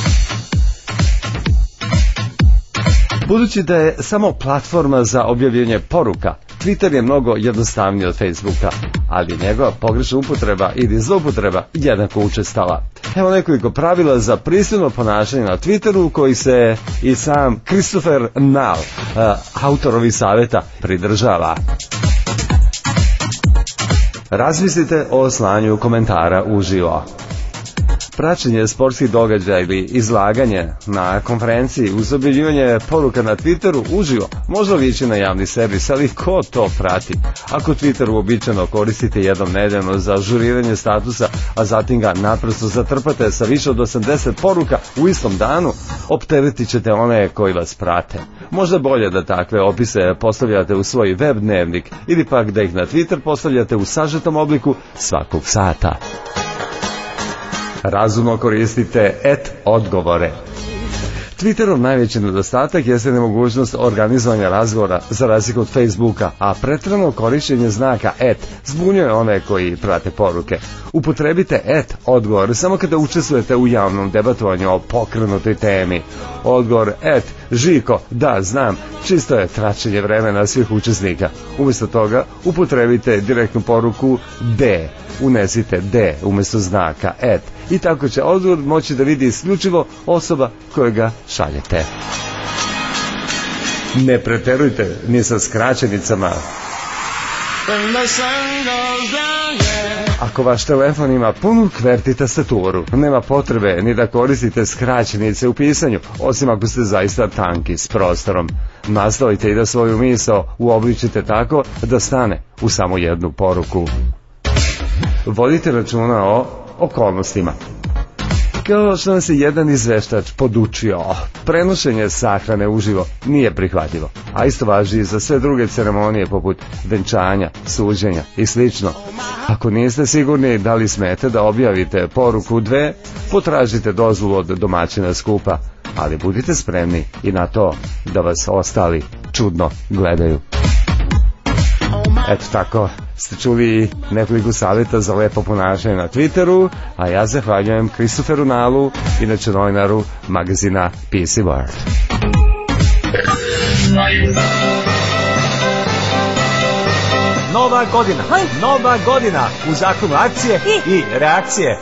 Budući da je samo platforma za objavljanje poruka, Twitter je mnogo jednostavniji od Facebooka, ali njegova pogrešna upotreba ili zloupotreba jednako učestala. Evo nekoliko pravila za pristojno ponašanje na Twitteru koji se i sam Christopher Null, uh, autor ovih savjeta, pridržava. Razmislite o slanju komentara uživo. Praćenje sportskih događaja ili izlaganje na konferenciji uz objavljivanje poruka na Twitteru uživo može liči na javni servis, ali ko to prati? Ako Twitter uobičajeno koristite jednom nedeljno za ažuriranje statusa, a zatim ga naprosto zatrpate sa više od osamdeset poruka u istom danu, opteretit ćete one koji vas prate. Možda bolje da takve opise postavljate u svoj web dnevnik ili pak da ih na Twitter postavljate u sažetom obliku svakog sata. Razumno koristite et odgovore. Twitterov najveći nedostatak jeste nemogućnost organizovanja razgovora za razliku od Facebooka, a pretjerano korištenje znaka et zbunjuje one koji prate poruke. Upotrebite et odgovor samo kada učestvujete u javnom debatovanju o pokrenutoj temi. Odgovor et Žiko, da, znam, čisto je traćenje vremena svih učesnika. Umjesto toga upotrebite direktnu poruku D. Unesite D umjesto znaka et i tako će odgovor moći da vidi isključivo osoba koja ga šaljete. Ne preterujte ni sa skraćenicama. Ako vaš telefon ima punu kverti tastaturu, nema potrebe ni da koristite skraćenice u pisanju, osim ako ste zaista tanki s prostorom. Nastojite i da svoju misao uobličite tako da stane u samo jednu poruku. Vodite računa o okolnostima. Kao što nas je jedan izveštač podučio, prenošenje sahrane uživo nije prihvatljivo, a isto važi i za sve druge ceremonije poput venčanja, suđenja i slično. Ako niste sigurni da li smete da objavite poruku dve, potražite dozvolu od domaćina skupa, ali budite spremni i na to da vas ostali čudno gledaju. Eto tako, ste čuli nekoliko savjeta za lepo ponašanje na Twitteru, a ja zahvaljujem Kristoferu Nalu, inače novinaru magazina P C World. Nova godina, nova godina u zakonu akcije i reakcije.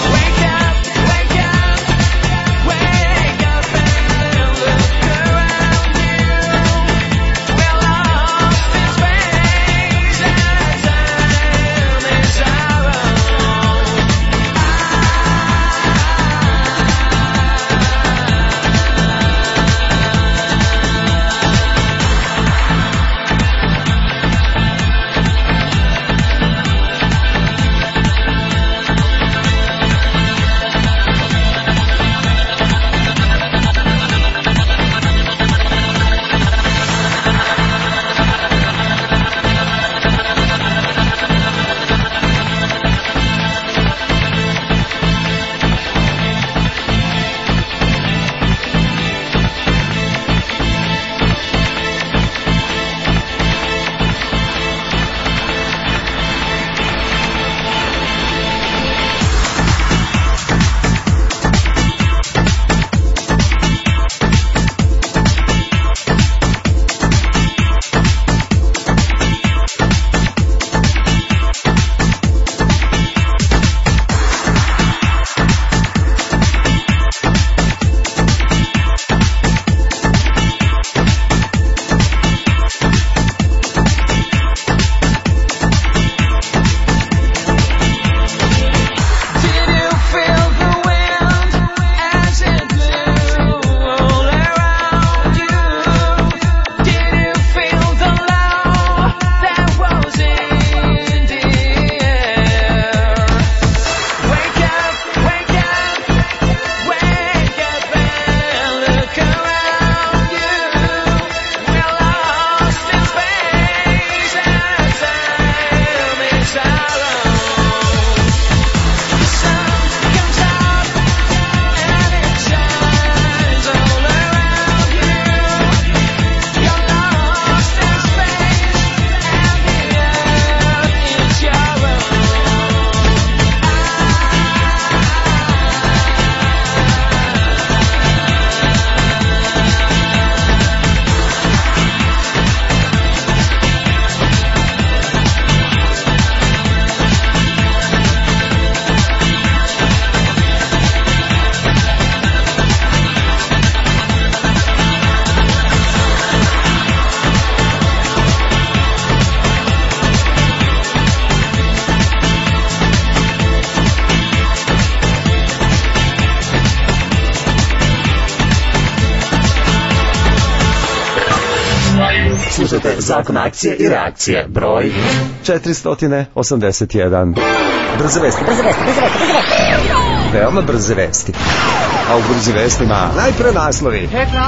Slušajte Zakon akcije i reakcije, broj četiristo osamdeset jedan. Brze vesti, brze vesti, brze vesti, brze vesti. Veoma brze vesti. A u brzi vestima najpre naslovi.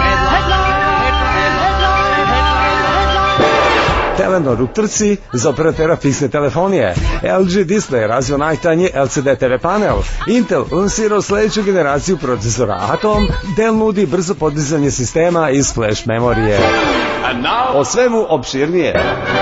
Telenor u trci za operatera fiksne telefonije. L G Display razvio najtanji L C D T V panel. Intel lansirao sledeću generaciju procesora Atom. Dell nudi brzo podizanje sistema iz flash memorije. O svemu opširnije.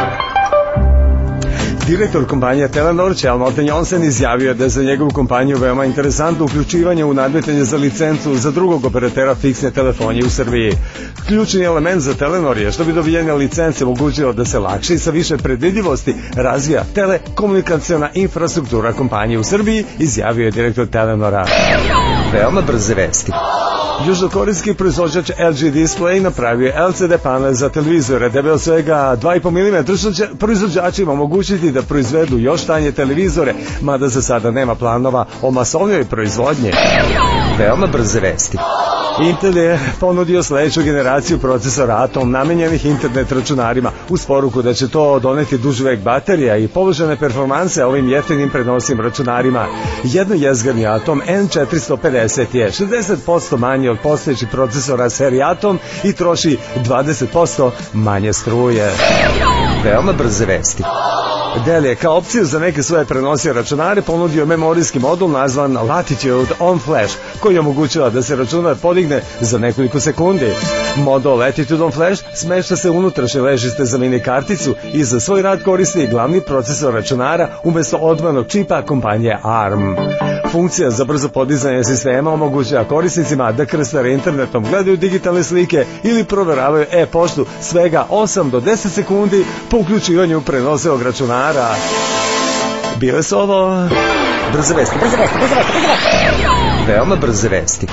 Direktor kompanije Telenor, Kjell Morten Jonsen, izjavio da je za njegovu kompaniju veoma interesantno uključivanje u nadmetanje za licencu za drugog operatera fiksne telefonije u Srbiji. Ključni element za Telenor je što bi dobijanje licence omogućilo da se lakše i sa više predvidljivosti razvija telekomunikaciona infrastruktura kompanije u Srbiji, izjavio je direktor Telenora. Veoma brze vesti. Južnokorejski proizvođač L G Display napravio je L C D panel za televizore, debel svega dva i po milimetra, što će proizvođačima omogućiti da proizvedu još tanje televizore, mada za sada nema planova o masovnoj proizvodnji. Veoma brze vesti. Intel je ponudio sledeću generaciju procesora Atom namenjenih internet računarima uz poruku da će to doneti duž vek baterija i povećane performanse ovim jeftinim prenosim računarima. Jednojezgarni Atom N četiristo pedeset je šezdeset posto manji od postojećih procesora serije Atom i troši dvadeset posto manje struje. Veoma brze vesti. Dell je kao opciju za neke svoje prenosije računare ponudio memorijski modul nazvan Latitude on Flash, koji omogućava da se računar podigne za nekoliko sekundi. Modul Latitude on Flash smešta se unutrašnje ležište za mini karticu i za svoj rad koristi glavni procesor računara umesto odvojenog čipa kompanije A R M. Funkcija za brzo podizanje sistema omogućava korisnicima da krstare internetom, gledaju digitalne slike ili proveravaju e-poštu svega osam do deset sekundi po uključivanju prenosivog računara. Bile su ovo brze vesti, brze vesti, brze vesti, brze vesti. Veoma brze vesti.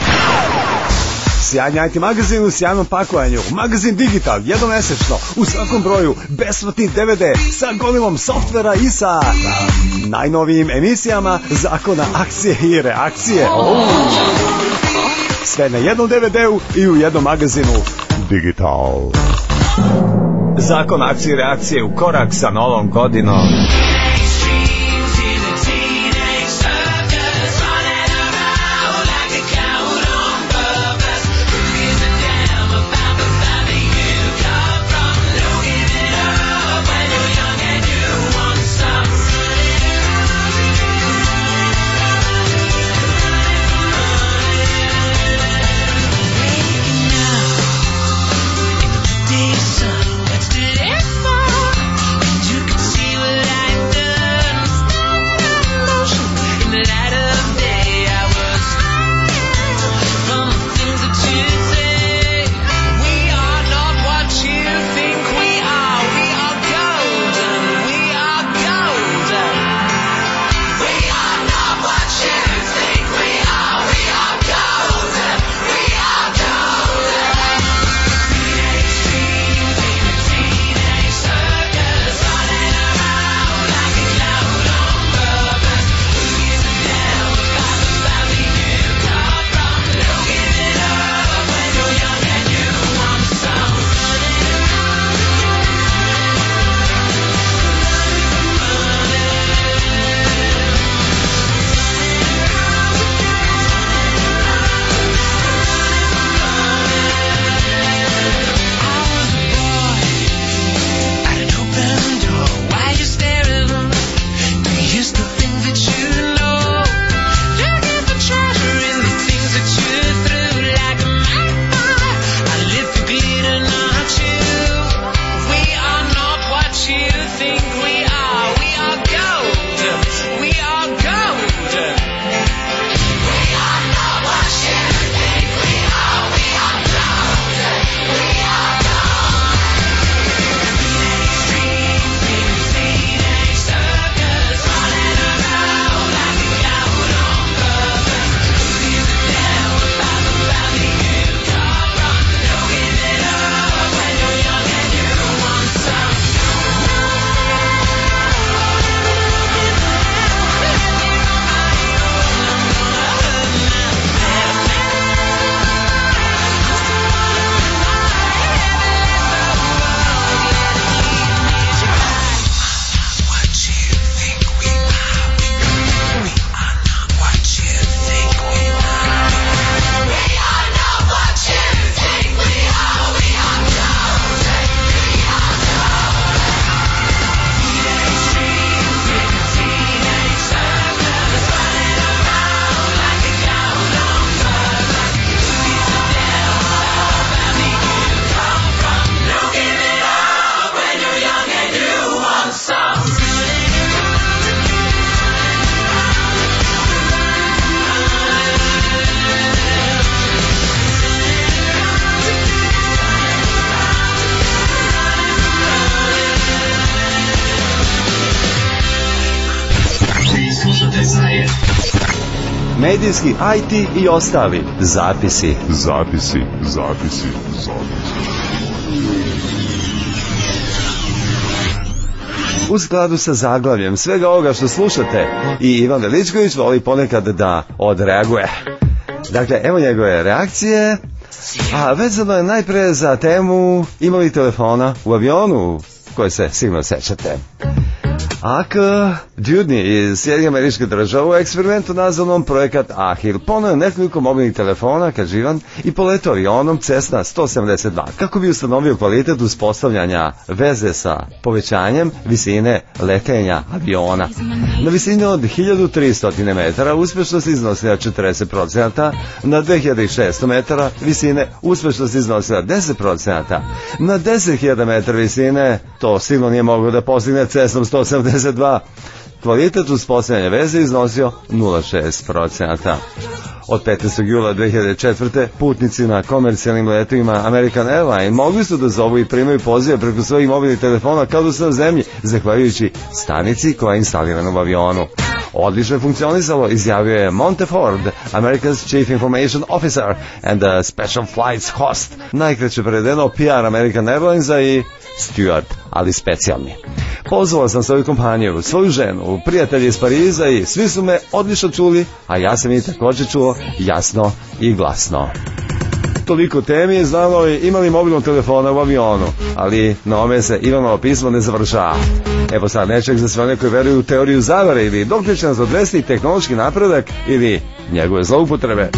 Sjajni I T magazin u sjajnom pakovanju. Magazin Digital, jednomesečno, u svakom broju, besplatni D V D sa gomilom softvera i sa najnovijim emisijama Zakona akcije i reakcije. Oh. Sve na jednom D V D-u i u jednom magazinu Digital. Zakon akcije i reakcije u korak sa novom godinom. Sun, what's today for? You can see what I medijski, I T i ostali zapisi. Zapisi, zapisi, zapisi. U skladu sa zaglavljem svega ovoga što slušate, i Ivan Veličković voli ponekad da odreaguje. Dakle, evo njegove reakcije, a vezano je najpre za temu imali telefona u avionu, koje se sigurno sećate. A K. Dudney iz Sjedinjenih Američkih Država u eksperimentu nazvanom projekat Ahil poneo nekoliko mobilnih telefona, kaže Ivan, i poletao avionom Cessna sto sedamdeset dva kako bi ustanovio kvalitet uspostavljanja veze sa povećanjem visine letenja aviona. Na visini od hiljadu tristo metara uspešnost iznosila četrdeset procenata, na dve hiljade šesto metara visine uspešnost iznosila deset procenata, na deset hiljada metara visine to sigurno nije moglo da postigne Cessna sto sedamdeset dva. Kvalitet uspostavljanja veze iznosio nula zarez šest procenata. Od petnaestog jula dve hiljade četvrte. putnici na komercijalnim letovima American Airlines mogli su da zovu i primaju pozive preko svojih mobilnih telefona kao da su na zemlji, zahvaljujući stanici koja je instalirana u avionu. Odlično je funkcionisalo, izjavio je Monteford, America's Chief Information Officer and the Special Flights Host, najkraće prevedeno P R American Airlinesa i Steward, ali specijalni. Pozvao sam svoju kompaniju, svoju ženu, prijatelje iz Pariza i svi su me odlično čuli, a ja sam ih također čuo jasno i glasno. Toliko temi je znalo i imali mobilnog telefona u avionu, ali na ome se Ivanovo pismo ne završava. Evo sad nečeg za sve one koji veruju u teoriju zavere ili dokle će nas odvesti tehnološki napredak ili njegove zloupotrebe.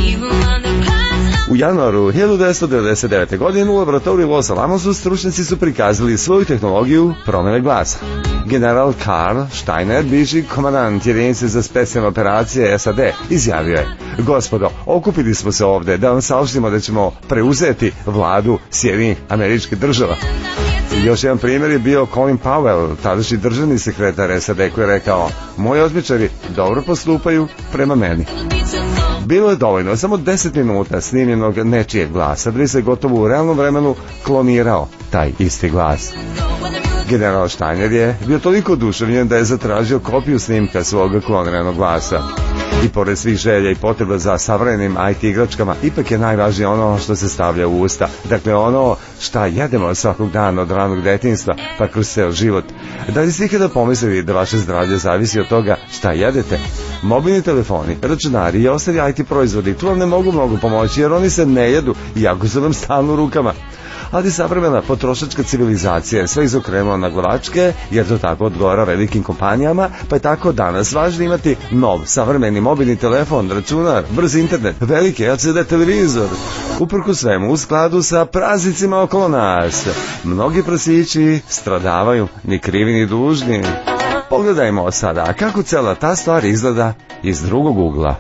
U januaru hiljadu devetsto devedeset devete. godine u laboratoriju Los Alamosu stručnjaci su prikazali svoju tehnologiju promjene glasa. General Karl Steiner, bivši komandant jedinice za specijalne operacije S A D, izjavio je: gospodo, okupili smo se ovde da vam saopštimo da ćemo preuzeti vladu Sjedinjenih Američkih Država. I još jedan primjer je bio Colin Powell, tadašnji državni sekretar S A D, koji je rekao: moji odmičari dobro postupaju prema meni. Bilo je dovoljno, samo deset minuta snimljenog nečijeg glasa, da bi se gotovo u realnom vremenu klonirao taj isti glas. General Steiner je bio toliko oduševljen da je zatražio kopiju snimka svog kloniranog glasa. I pored svih želja i potreba za savremenim I T igračkama, ipak je najvažnije ono što se stavlja u usta. Dakle, ono šta jedemo svakog dana od ranog detinjstva, pa kroz ceo život. Da li ste ikada pomislili da vaše zdravlje zavisi od toga šta jedete? Mobilni telefoni, računari i ostali I T proizvodi tu vam ne mogu mnogo pomoći, jer oni se ne jedu, iako su vam stalno u rukama. Ali savremena potrošačka civilizacija je sve izokrenula na glavačke, jer to tako odgovara velikim kompanijama, pa je tako danas važno imati nov, savremeni mobilni telefon, računar, brzi internet, veliki L C D televizor. Uprkos svemu, u skladu sa praznicima okolo nas, mnogi prasići stradavaju, ni krivi ni dužni. Pogledajmo sada kako cela ta stvar izgleda iz drugog ugla.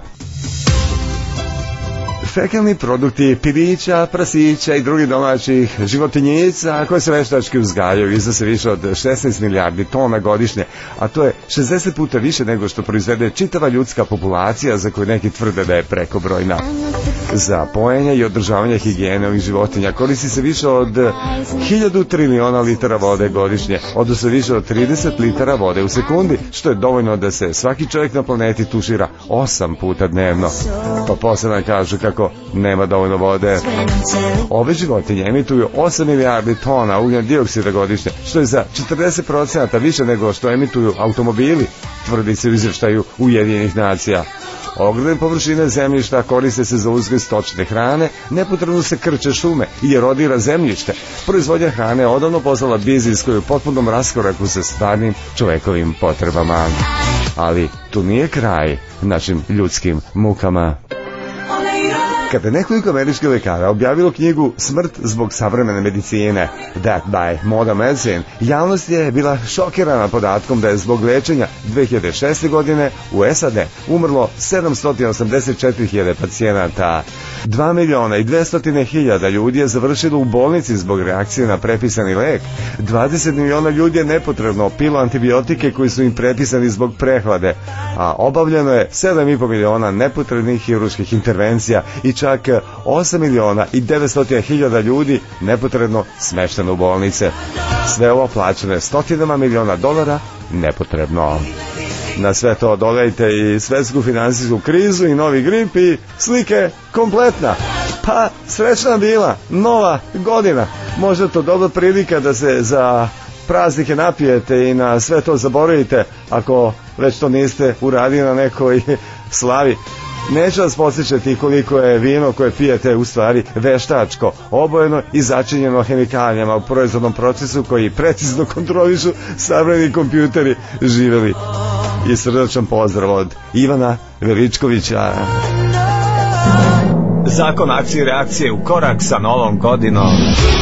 Fekalni produkti pilića, prasića i drugih domaćih životinjica koje se veštački uzgajaju iznose više od šesnaest milijardi tona godišnje, a to je šezdeset puta više nego što proizvede čitava ljudska populacija za koju neki tvrde da je prekobrojna. Za pojenje i održavanje higijene ovih životinja koristi se više od hiljadu triliona litara vode godišnje, odnosno više od trideset litara vode u sekundi, što je dovoljno da se svaki čovjek na planeti tušira osam puta dnevno. Pa posebno kažu kako nema dovoljno vode. Ove životinje emituju osam milijardi tona ugljen dioksida godišnje, što je za četrdeset procenata više nego što emituju automobili, tvrdi se u izvještaju Ujedinjenih nacija. Ogromne površine zemljišta koriste se za uzgoj stočne hrane, nepotrebno se krče šume i erodira zemljište. Proizvodnja hrane je odavno postala biznis koji je u potpunom raskoraku sa stvarnim čovekovim potrebama. Ali tu nije kraj našim ljudskim mukama. Kada je nekoliko američkih lekara objavilo knjigu Smrt zbog savremene medicine, Death by Modern Medicine, javnost je bila šokirana podatkom da je zbog lečenja dve hiljade šeste. godine u S A D umrlo sedamsto osamdeset četiri hiljade pacijenata. dva miliona i dvesta hiljada ljudi je završilo u bolnici zbog reakcije na prepisani lek. dvadeset miliona ljudi je nepotrebno pilo antibiotike koji su im prepisani zbog prehlade, a obavljeno je sedam i po miliona nepotrebnih hirurških intervencija i čak osam miliona i devetsto hiljada ljudi nepotrebno smešteno u bolnice. Sve ovo plaćeno je stotinama miliona dolara nepotrebno. Na sve to dodajte i svetsku finansijsku krizu i novi grip i slike kompletna. Pa srećna bila, nova godina. Možda to dobra prilika da se za praznike napijete i na sve to zaboravite, ako već to niste uradili na nekoj slavi. Neću vas podsjećati koliko je vino koje pijete u stvari veštačko, obojeno i začinjeno hemikalijama u proizvodnom procesu koji precizno kontrolišu savremeni kompjuteri živeli. I srdačan pozdrav od Ivana Veličkovića. Zakon akcije i reakcije u korak sa novom godinom.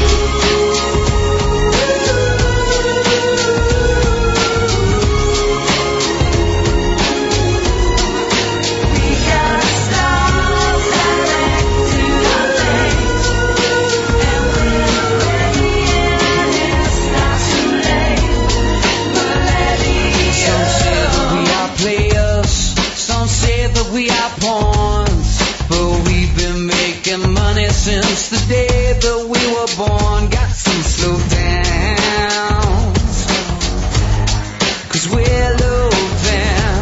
Since the day that we were born, got some slow downs, cause we're low down.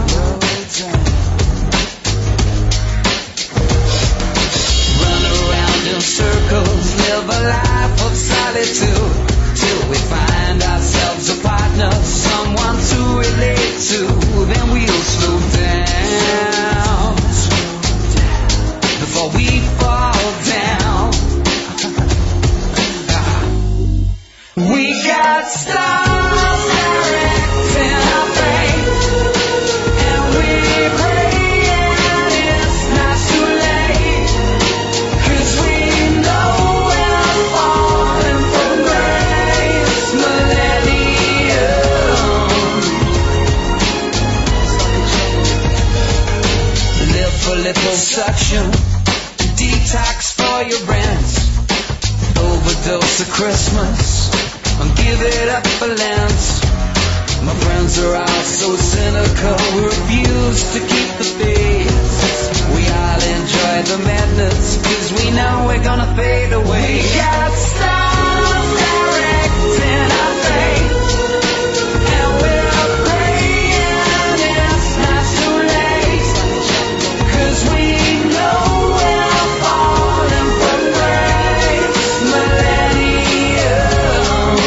Run around in circles, live a life of solitude, till we find ourselves a partner, someone to relate to, then we'll slow down, before we fall down. We got stars directing our fate, and we pray and it's not too late, cause we know we're falling from grace. Millennium, live for liposuction, detox for your brains, overdose of Christmas, and give it up for Lent. My friends are all so cynical, we refuse to keep the faith. We all enjoy the madness, cause we know we're gonna fade away. We got stars directing our fate, and we're praying it's not too late, cause we know we're falling from grace. Millennium,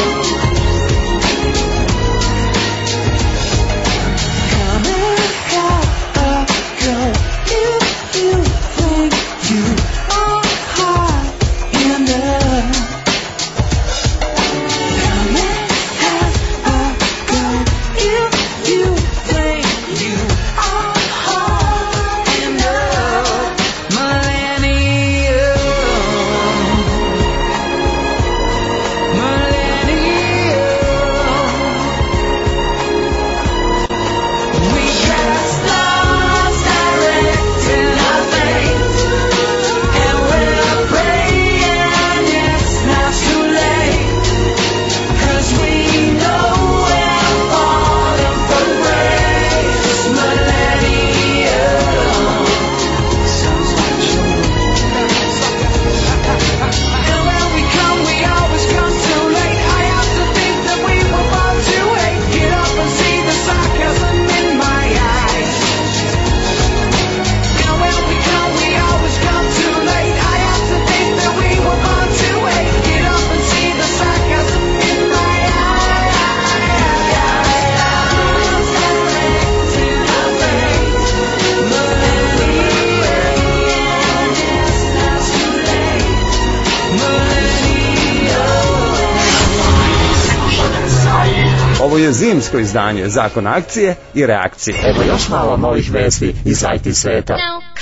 Ovo je zimsko izdanje Zakon akcije i reakcije. Evo još malo novih vesti iz I T sveta.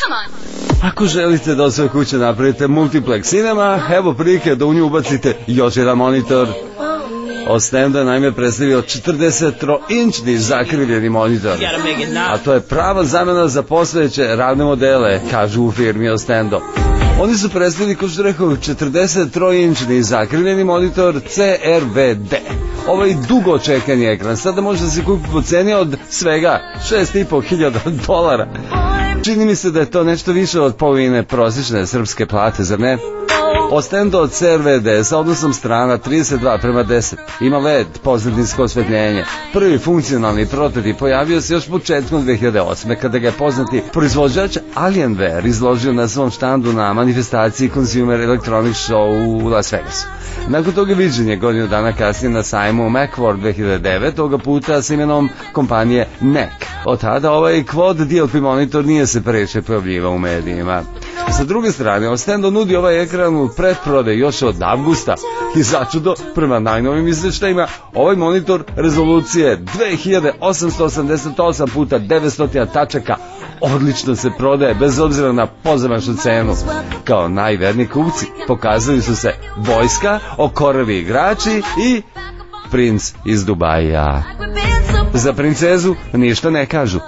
Ako želite da od svoje kuće napravite multiplex cinema, evo prilike da u nju ubacite još jedan monitor. Ostendo je naime predstavio četrdesetroinčni zakrivljeni monitor, a to je prava zamena za postojeće ravne modele, kažu u firmi Ostendo. Oni su predstavili, kao što rekao, četrdesetroinčni zakrivljeni monitor C R V D. Ovaj dugo čekani ekran sada može da se kupi po ceni od svega šest i po hiljada dolara. Čini mi se da je to nešto više od polovine prosječne srpske plate, zar ne? Ostendo C R V D sa odnosom strana trideset dva prema deset ima L E D pozadinsko osvetljenje. Prvi funkcionalni prototip pojavio se još početkom dve hiljade osme kada ga je poznati proizvođač Alienware izložio na svom štandu na manifestaciji Consumer Electronics Show u Las Vegasu. Nakon toga viđenje godinu dana kasnije na sajmu Macworld dve hiljade devet, ovoga puta s imenom kompanije N E C. Od tada ovaj Quad D L P monitor nije se preče pojavljivao u medijima. Sa druge strane, Ostendo nudi ovaj ekran u pretprode još od avgusta i začudo, prema najnovim izveštajima, ovaj monitor rezolucije dve hiljade osamsto osamdeset osam puta devetsto tačaka odlično se prodaje bez obzira na pozamašnu cenu. Kao najverni kupci pokazali su se vojska, okoravi igrači i princ iz Dubaja. Za princezu ništa ne kažu.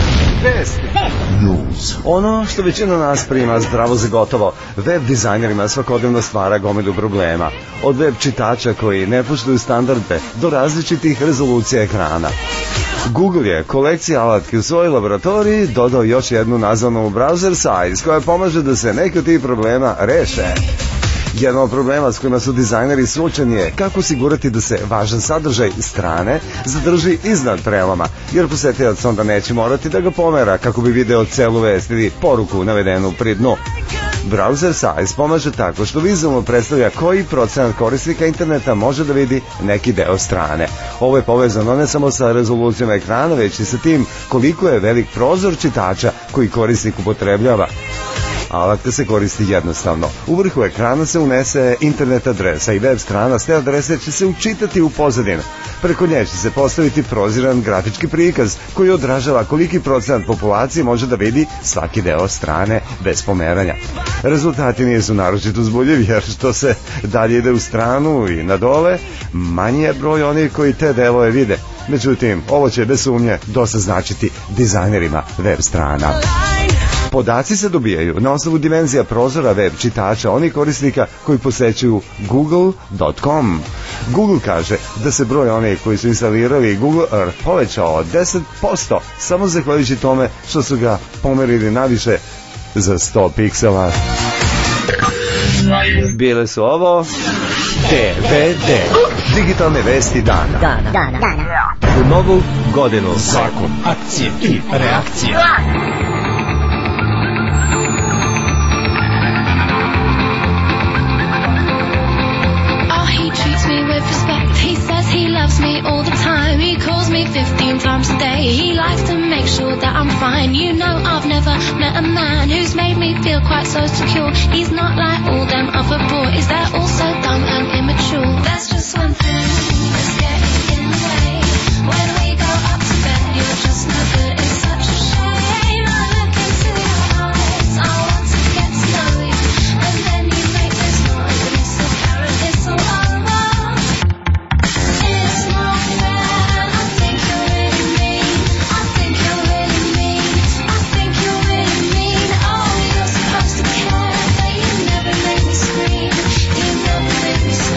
News. Ono što većina nas prima zdravo za gotovo, web dizajnerima svakodnevno stvara gomilu problema. Od web čitača koji ne poštuju standarde do različitih rezolucija ekrana. Google je kolekciji alatke u svojoj laboratoriji dodao još jednu nazvanu browser size koja pomaže da se neki od tih problema reše. Jedan od problema s kojima su dizajneri suočeni je kako osigurati da se važan sadržaj strane zadrži iznad preloma, jer posetilac onda neće morati da ga pomera kako bi video celu vest ili poruku navedenu pri dnu. Browser size pomaže tako što vizualno predstavlja koji procenat korisnika interneta može da vidi neki deo strane. Ovo je povezano ne samo sa rezolucijom ekrana, već i sa tim koliko je velik prozor čitača koji korisnik upotrebljava. Alatka se koristi jednostavno. U vrhu ekrana se unese internet adresa i web strana s te adrese će se učitati u pozadinu. Preko nje će se postaviti proziran grafički prikaz koji odražava koliki procenat populacije može da vidi svaki deo strane bez pomeranja. Rezultati nisu naročito uzbudljivi jer što se dalje ide u stranu i na dole, manji je broj onih koji te delove vide. Međutim, ovo će bez sumnje dosta značiti dizajnerima web strana. Podaci se dobijaju na osnovu dimenzija prozora web čitača onih korisnika koji posećuju google dot com. Google kaže da se broj onih koji su instalirali Google Earth povećao deset posto samo zahvaljujući tome što su ga pomerili naviše za sto piksela. Bile su ovo D V D, digitalne vesti dana. Dana. Dana. Dana. U novu godinu. Zakon, akcije i reakcije. Treats me with respect. He says he loves me all the time. He calls me fifteen times a day. He likes to make sure that I'm fine. You know I've never met a man who's made me feel quite so secure. He's not like all them other boys. They're all so dumb and immature. There's just one thing that's getting in the way. When we go up to bed, you're just no good. It's such a shame. I look into your eyes. I want to get to know you. And then you make this noise. And it's so apparent, it's so obvious. Scream, you never make me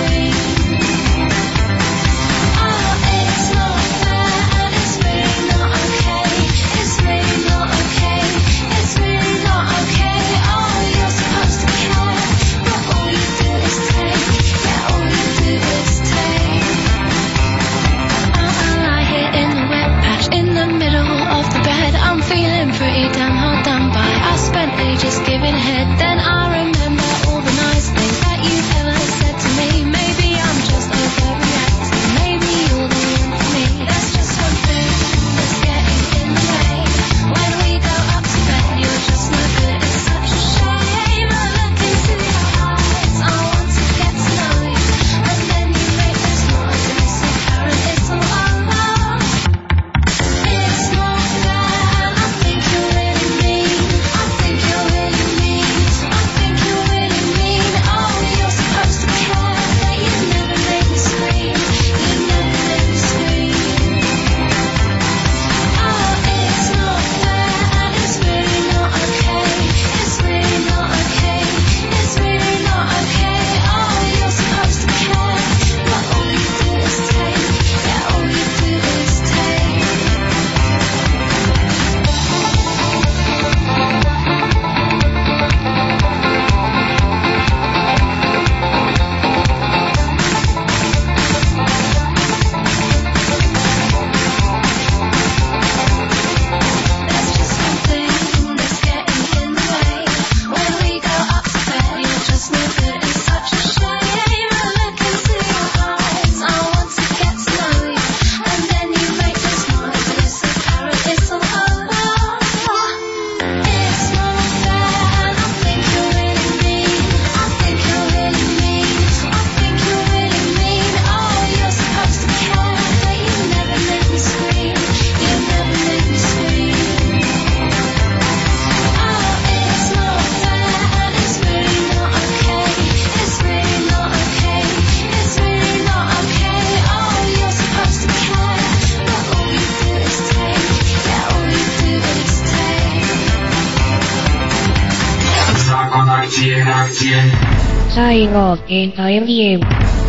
Signing off in I M U.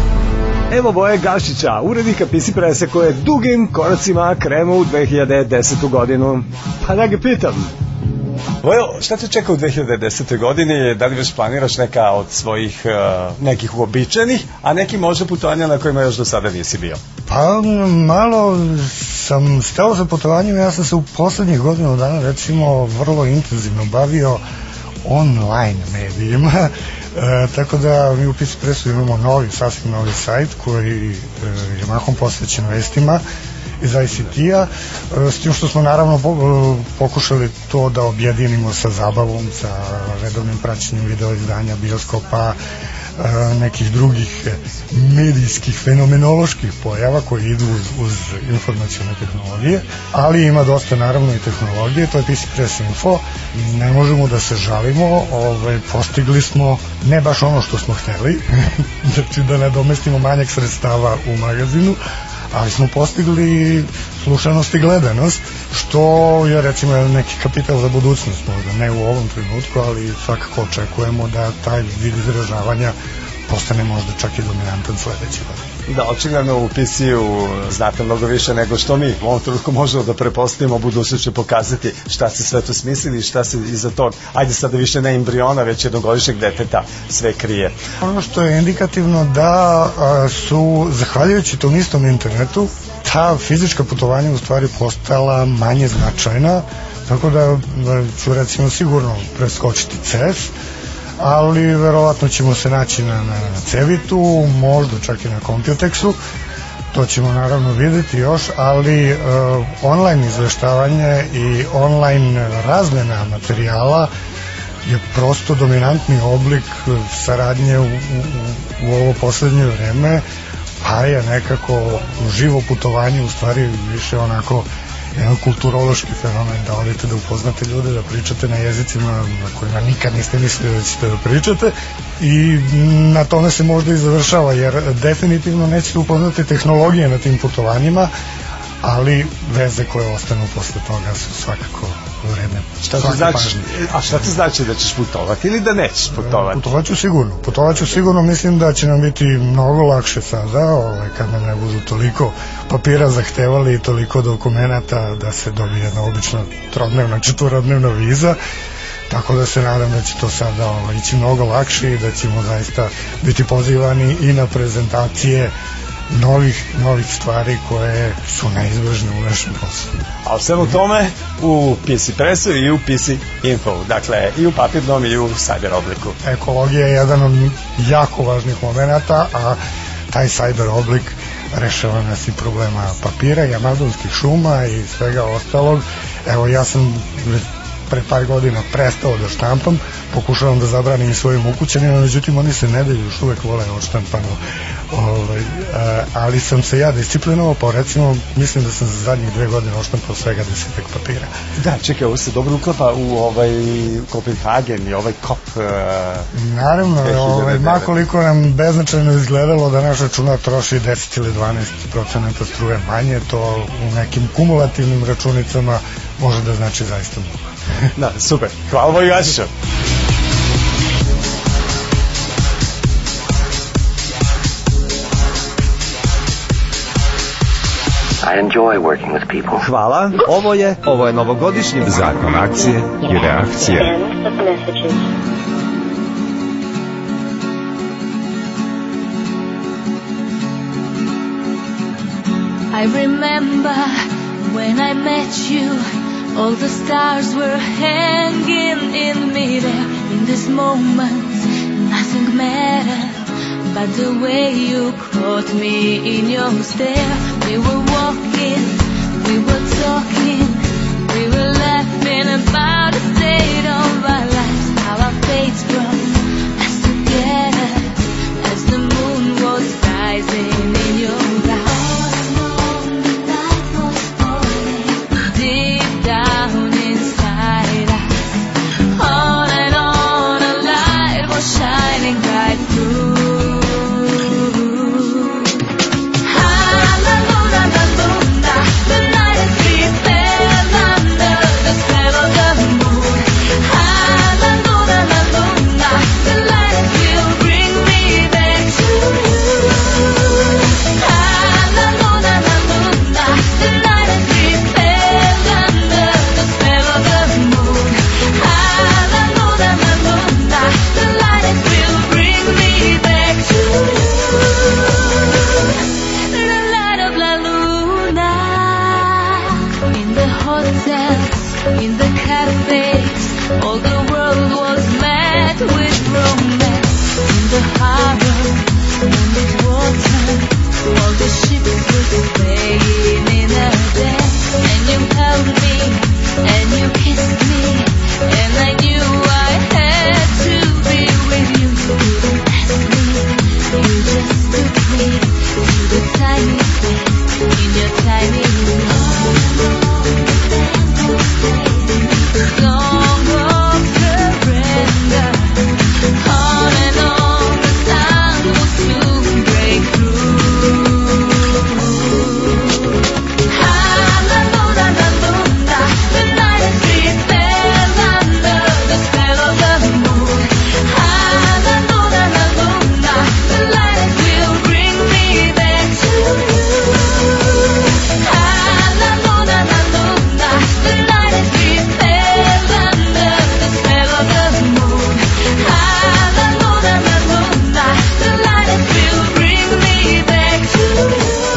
Evo Boje Gašića, urednika P C Presse koje dugim koracima krenu u dve hiljade desetu godinu. Pa da ga pitam. Bojo, šta te čeka u dve hiljade desetoj godini? Da li već planiraš neka od svojih uh, nekih uobičajenih, a neki možda putovanja na kojima još do sada nisi bio? Pa malo sam stao za putovanjem, ja sam se u poslednjih godinu dana recimo vrlo intenzivno bavio online medijima, e, tako da mi u P C Pressu imamo novi, sasvim novi sajt koji e, je mahom posvećen vestima iz I C T-a, e, s tim što smo naravno po, e, pokušali to da objedinimo sa zabavom, sa redovnim praćenjem video izdanja, bioskopa, nekih drugih medijskih fenomenoloških pojava koji idu uz, uz informacione tehnologije, ali ima dosta naravno i tehnologije, to je P C Press Info. Ne možemo da se žalimo, ovaj, postigli smo ne baš ono što smo hteli, znači da nadomestimo manjak sredstava u magazinu, ali smo postigli slušanost i gledanost, što je recimo neki kapital za budućnost, možda ne u ovom trenutku, ali svakako očekujemo da taj vid izražavanja postane možda čak i dominantan sledeći godin. Da, očigledno u P C-u znate mnogo više nego što mi u ovom trenutku možemo da prepostavimo, budućnost će pokazati šta se sve to smislili i šta se iza tog, ajde sada više ne embriona, već jednogodišnjeg deteta sve krije. Ono što je indikativno da a, su, zahvaljujući tom istom internetu, ta fizička putovanja u stvari postala manje značajna, tako da ću recimo sigurno preskočiti C E S, ali verovatno ćemo se naći na, na Cevitu, možda čak i na Computexu, to ćemo naravno videti još, ali uh, online izveštavanje i online razmena materijala je prosto dominantni oblik saradnje u, u, u ovo poslednje vreme, pa je nekako živo putovanje u stvari više onako jedan kulturološki fenomen, da odete da upoznate ljude, da pričate na jezicima na kojima nikad niste mislili da ćete da pričate, i na tome se možda i završava, jer definitivno nećete upoznati tehnologije na tim putovanjima, ali veze koje ostanu posle toga su svakako vredne. Šta ti znači, a šta ti znači da ćeš putovati ili da nećeš putovati? Putovaću sigurno. Putovaću sigurno, mislim da će nam biti mnogo lakše sada, ovaj, kad nam ne budu toliko papira zahtevali i toliko dokumenata da se dobije jedna obična trodnevna, četvorodnevna viza. Tako da se nadam da će to sada ovaj, ići mnogo lakše i da ćemo zaista biti pozivani i na prezentacije novih, novih stvari koje su neizbježne u našem poslu. A u svemu tome u P C Pressu i u P C Info, dakle i u papirnom i u cyber obliku. Ekologija je jedan od jako važnih momenata, a taj cyber oblik rešava nas i problema papira i amazonskih šuma i svega ostalog. Evo, ja sam pred par godina prestao da štampam, pokušavam da zabranim i svojim ukućanima, međutim oni se ne daju, još uvek vole odštampano, ovaj, ali sam se ja disciplinovao, pa recimo mislim da sam za zadnjih dve godine odštampao svega desetak papira. Da, čekaj, ovo se dobro uklapa u ovaj Kopenhagen i ovaj kop. Uh, Naravno, ovaj, makoliko nam beznačajno izgledalo da naš računar troši deset ili dvanaest procenata struje manje, to u nekim kumulativnim računicama može da znači zaista mnogo. Da, super. Hvala Boju Gašiću. I enjoy working with people. Hvala. Ovo je, ovo je novogodišnji zakon akcije i reakcije. I remember when I met you, all the stars were hanging in midair. In this moment, nothing mattered but the way you caught me in your stare. We were walking, we were talking, we were laughing about the state of our lives. How our fates brought us together as the moon was rising in your eyes. Deep down inside us, on and on a light was shining right through. La luna, la luna, the night is sleeping. in the cafes. All the world was met with romance. In the harbor, on the water, all the ships were sailing in a day. And you held me, and you kissed me, and I knew I had to be with you. You couldn't ask me, you just took me to the tiny place in your tiny room. Song of surrender, on and on the sun will soon break through. Hallelujah, hallelujah, the night is sweet, fell under the spell of the moon. Hallelujah, hallelujah, the light will bring me back to you. Hallelujah, hallelujah, the night is sweet, fell under the spell of the moon. Hallelujah, hallelujah, the light will bring me back to you.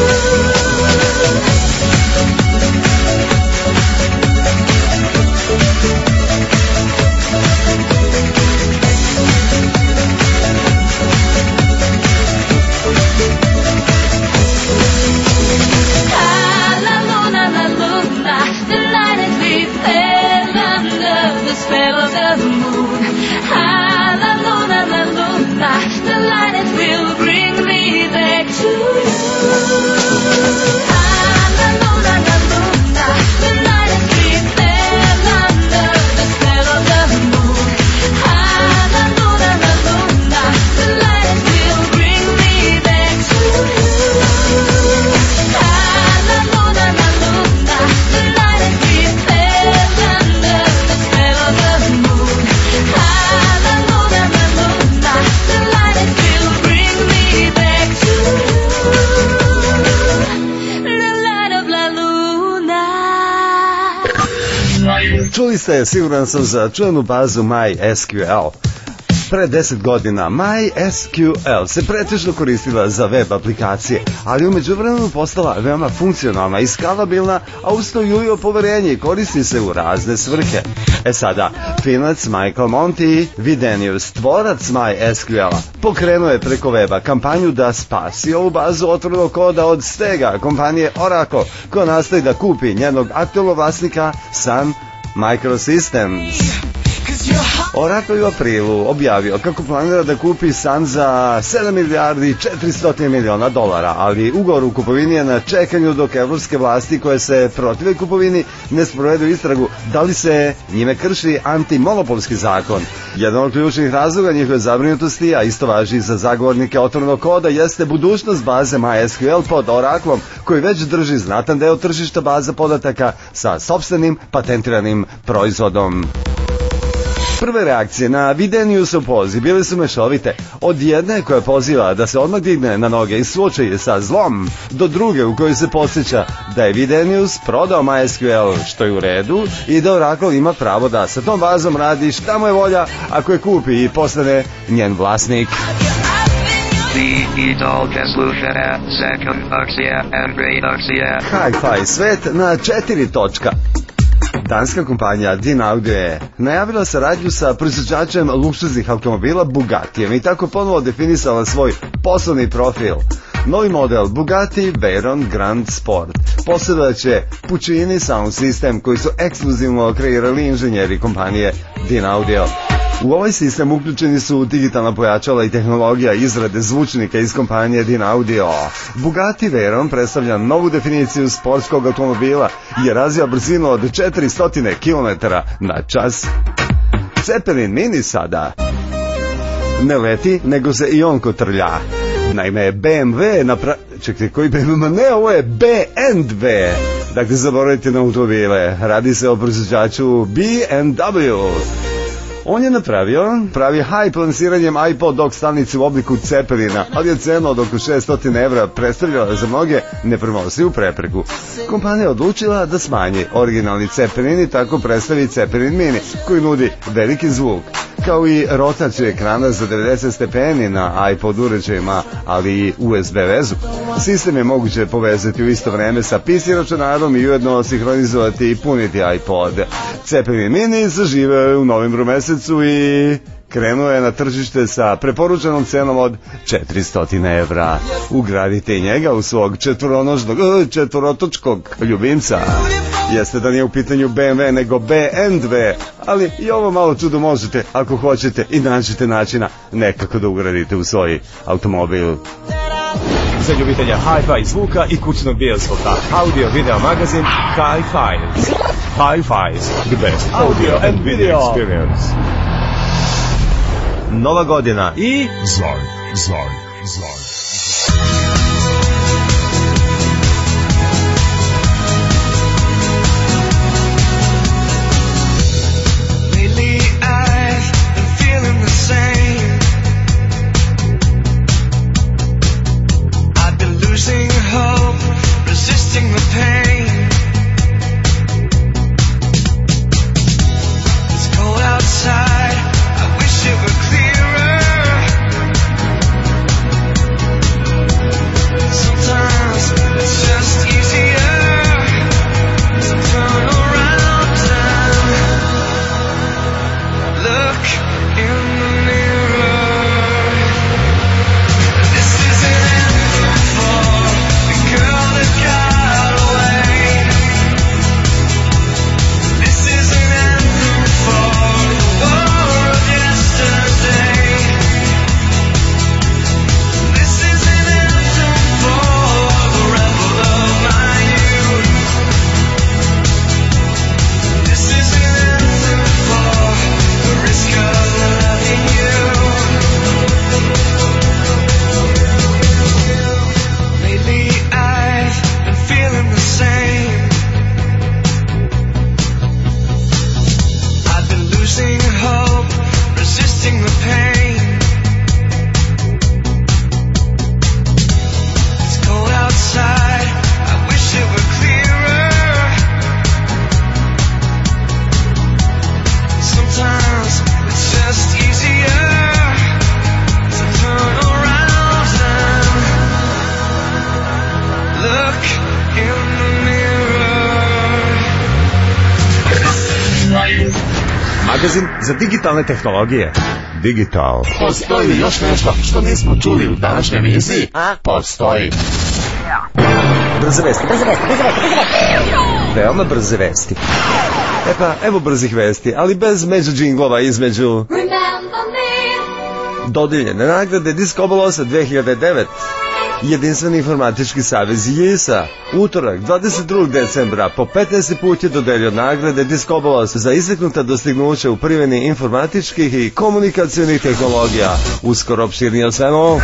Hallelujah, hallelujah, the light as we fell under the spell of the moon. Hallelujah, hallelujah, the light as will bring me back to you. Hallelujah, hallelujah, the light as we fell under the spell of the moon. Hallelujah, hallelujah, the light as will bring me back to you. Hallelujah, hallelujah, the light as we fell under the spell of the moon. Hallelujah, hallelujah, the light as will bring me back to you. The light of La Luna. Čuli ste, siguran sam, za čuvenu bazu MySQL. Pre deset godina MySQL se pretežno koristila za web aplikacije, ali u međuvremenu postala veoma funkcionalna i skalabilna, a uz to ulio poverenje i koristi se u razne svrhe. E sada, Finac Michael Monty Videnius, tvorac MySQL-a, pokrenuo je preko weba kampanju da spasi ovu bazu otvorenog koda od stega kompanije Oracle, koja nastoji da kupi njenog aktualnog vlasnika Sun Microsystems. Oracle je u aprilu objavio kako planira da kupi Sun za sedam milijardi četiristo miliona dolara, ali ugovor u kupovini je na čekanju dok evropske vlasti koje se protive kupovini ne sprovedu istragu da li se njime krši antimonopolski zakon. Jedan od ključnih razloga njihove zabrinutosti, a isto važi i za zagovornike otvorenog koda, jeste budućnost baze MySQL pod Oracleom, koji već drži znatan deo tržišta baza podataka sa sopstvenim patentiranim proizvodom. Prve reakcije na Videniusov poziv bile su mešovite, od jedne koja poziva da se odmah digne na noge i suoči sa zlom, do druge u kojoj se podsjeća da je Videnius prodao MySQL, što je u redu, i da Oracle ima pravo da sa tom bazom radi šta mu je volja ako je kupi i postane njen vlasnik. Hi-Fi svet na četiri točka. Danska kompanija Din Audio je najavila saradnju sa proizvođačem luksuznih automobila Bugattijem i tako ponovo definisala svoj poslovni profil. Novi model Bugatti Veyron Grand Sport posjedovaće Puccini sound sistem koji su ekskluzivno kreirali inženjeri kompanije Din Audio. U ovaj sistem uključeni su digitalna pojačala i tehnologija izrade zvučnika iz kompanije Din Audio. Bugatti Veyron predstavlja novu definiciju sportskog automobila i je razvija brzinu od četiristo kilometara na čas. Zeppelin Mini sada ne leti, nego se i on kotrlja. Naime, B M W napra... Čekaj, koji B M W? Ne, ovo je B and W. Dakle, zaboravite na automobile. Radi se o proizvođaču B M W. On je napravio, pravi hype lansiranjem iPod dock stanice u obliku Zeppelina, ali je cena od oko šesto evra predstavljala za mnoge nepremostljivu prepreku. Kompanija je odlučila da smanji originalni Zeppelin i tako predstavi Zeppelin Mini, koji nudi veliki zvuk. kao i rotaciju ekrana za devedeset stepeni na iPod uređajima, ali i U S B vezu. Sistem je moguće povezati u isto vreme sa P C računarom i ujedno sinhronizovati i puniti iPod. C P M Mini zaživeo je u novembru mesecu i krenuo je na tržište sa preporučenom cenom od četiristo evra. Ugradite i njega u svog četvoronožnog, četvorotočkog ljubimca. Jeste da nije u pitanju B M W nego B M W, ali i ovo malo čudo možete ako hoćete i nađete načina nekako da ugradite u svoj automobil. Za ljubitelja hi-fi zvuka i kućnog bioskopa, audio video magazin Hi-Fi. Hi-Fi, the best audio and video experience. Nova godina i Zaj, zaj, zaj. Lately I've been feeling the same. I've been losing hope, resisting the pain. It's cold outside, I wish it were clearer. Sometimes it's just easier to turn around and look in the mirror. This is an anthem for the girl that got away. This is an anthem for the war of yesterday. This is an anthem for the rebel of my youth. This is an anthem for the risk of loving you. Lately I've been feeling the same. I've been losing hope, resisting the pain. It's cold outside, I wish it were clearer. Sometimes it's just easier to turn around and look in the mirror. magazin za digitalne tehnologije. Digital. Postoji li još nešto što nismo čuli u današnjoj emisiji? A? Postoji. Brze vesti. Brze vesti, brze vesti, brze vesti. Veoma brze vesti. E pa, evo brzih vesti, ali bez među džinglova između... Dodijeljene nagrade Discobolosa dve hiljade devet. Jedinstveni informatički savez J I S-a utorak dvadeset drugog decembra po petnaesti put je dodelio nagrade Discobolos za istaknuta dostignuća u primjeni informatičkih i komunikacionih tehnologija. Uskoro opširnije o svemu.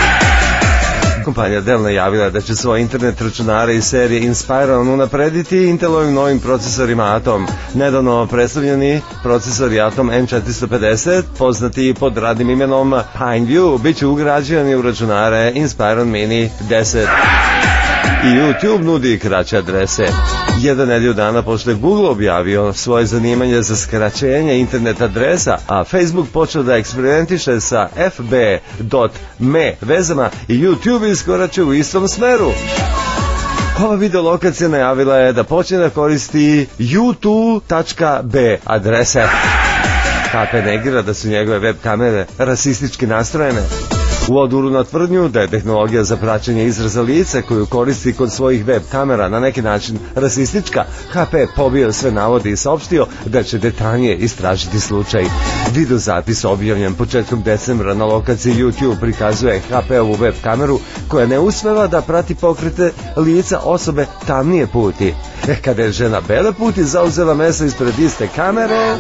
Kompanija Dell najavila da će svoje internet računare iz serije Inspiron unaprediti Intelovim novim procesorima Atom. Nedavno predstavljeni procesori Atom M četiristo pedeset, poznati pod radnim imenom Pineview, bit će ugrađeni u računare Inspiron Mini deset. I YouTube nudi kraće adrese. Jedan nedelju dana pošto je Google objavio svoje zanimanje za skraćenje internet adresa, a Facebook počeo da eksperimentiše sa f b dot me vezama i YouTube iskorače u istom smeru. Ova videolokacija najavila je da počne da koristi u dva tačka be adrese. H P negira da su njegove web kamere rasistički nastrojene. U odgovoru na tvrdnju da je tehnologija za praćenje izraza lica koju koristi kod svojih web kamera na neki način rasistička, H P pobio sve navode i saopštio da će detaljnije istražiti slučaj. Videozapis objavljen početkom decembra na lokaciji YouTube prikazuje H P-ovu web kameru koja ne uspeva da prati pokrete lica osobe tamnije puti. E, kada je žena bele puti zauzela mesto ispred iste kamere...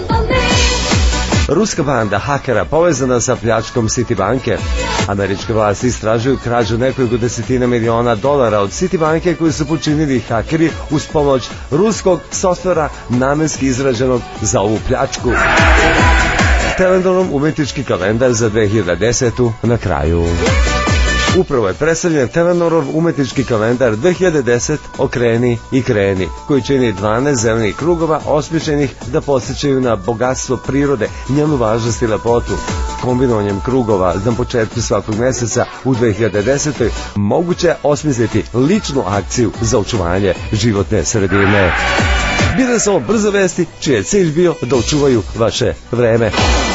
Ruska banda hakera povezana sa pljačkom Citibanke. Američke vlasti istražuju krađu nekoliko desetina miliona dolara od Citibanke koju su počinili hakeri uz pomoć ruskog softvera namenski izrađenog za ovu pljačku. Telendorom umetnički kalendar za dve hiljade desetu na kraju. Upravo je predstavljen Telenorov umetnički kalendar dve hiljade desete Okreni i kreni, koji čini dvanaest zelenih krugova osmišljenih da podsjećaju na bogatstvo prirode, njenu važnost i lepotu. Kombinovanjem krugova na početku svakog meseca u dve hiljade desetoj moguće je osmisliti ličnu akciju za očuvanje životne sredine. Bile su ovo brze vesti, čiji je cilj bio da očuvaju vaše vreme.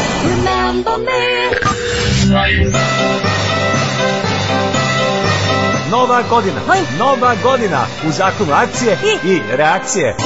Nova godina, nova godina u zakonu akcije i reakcije.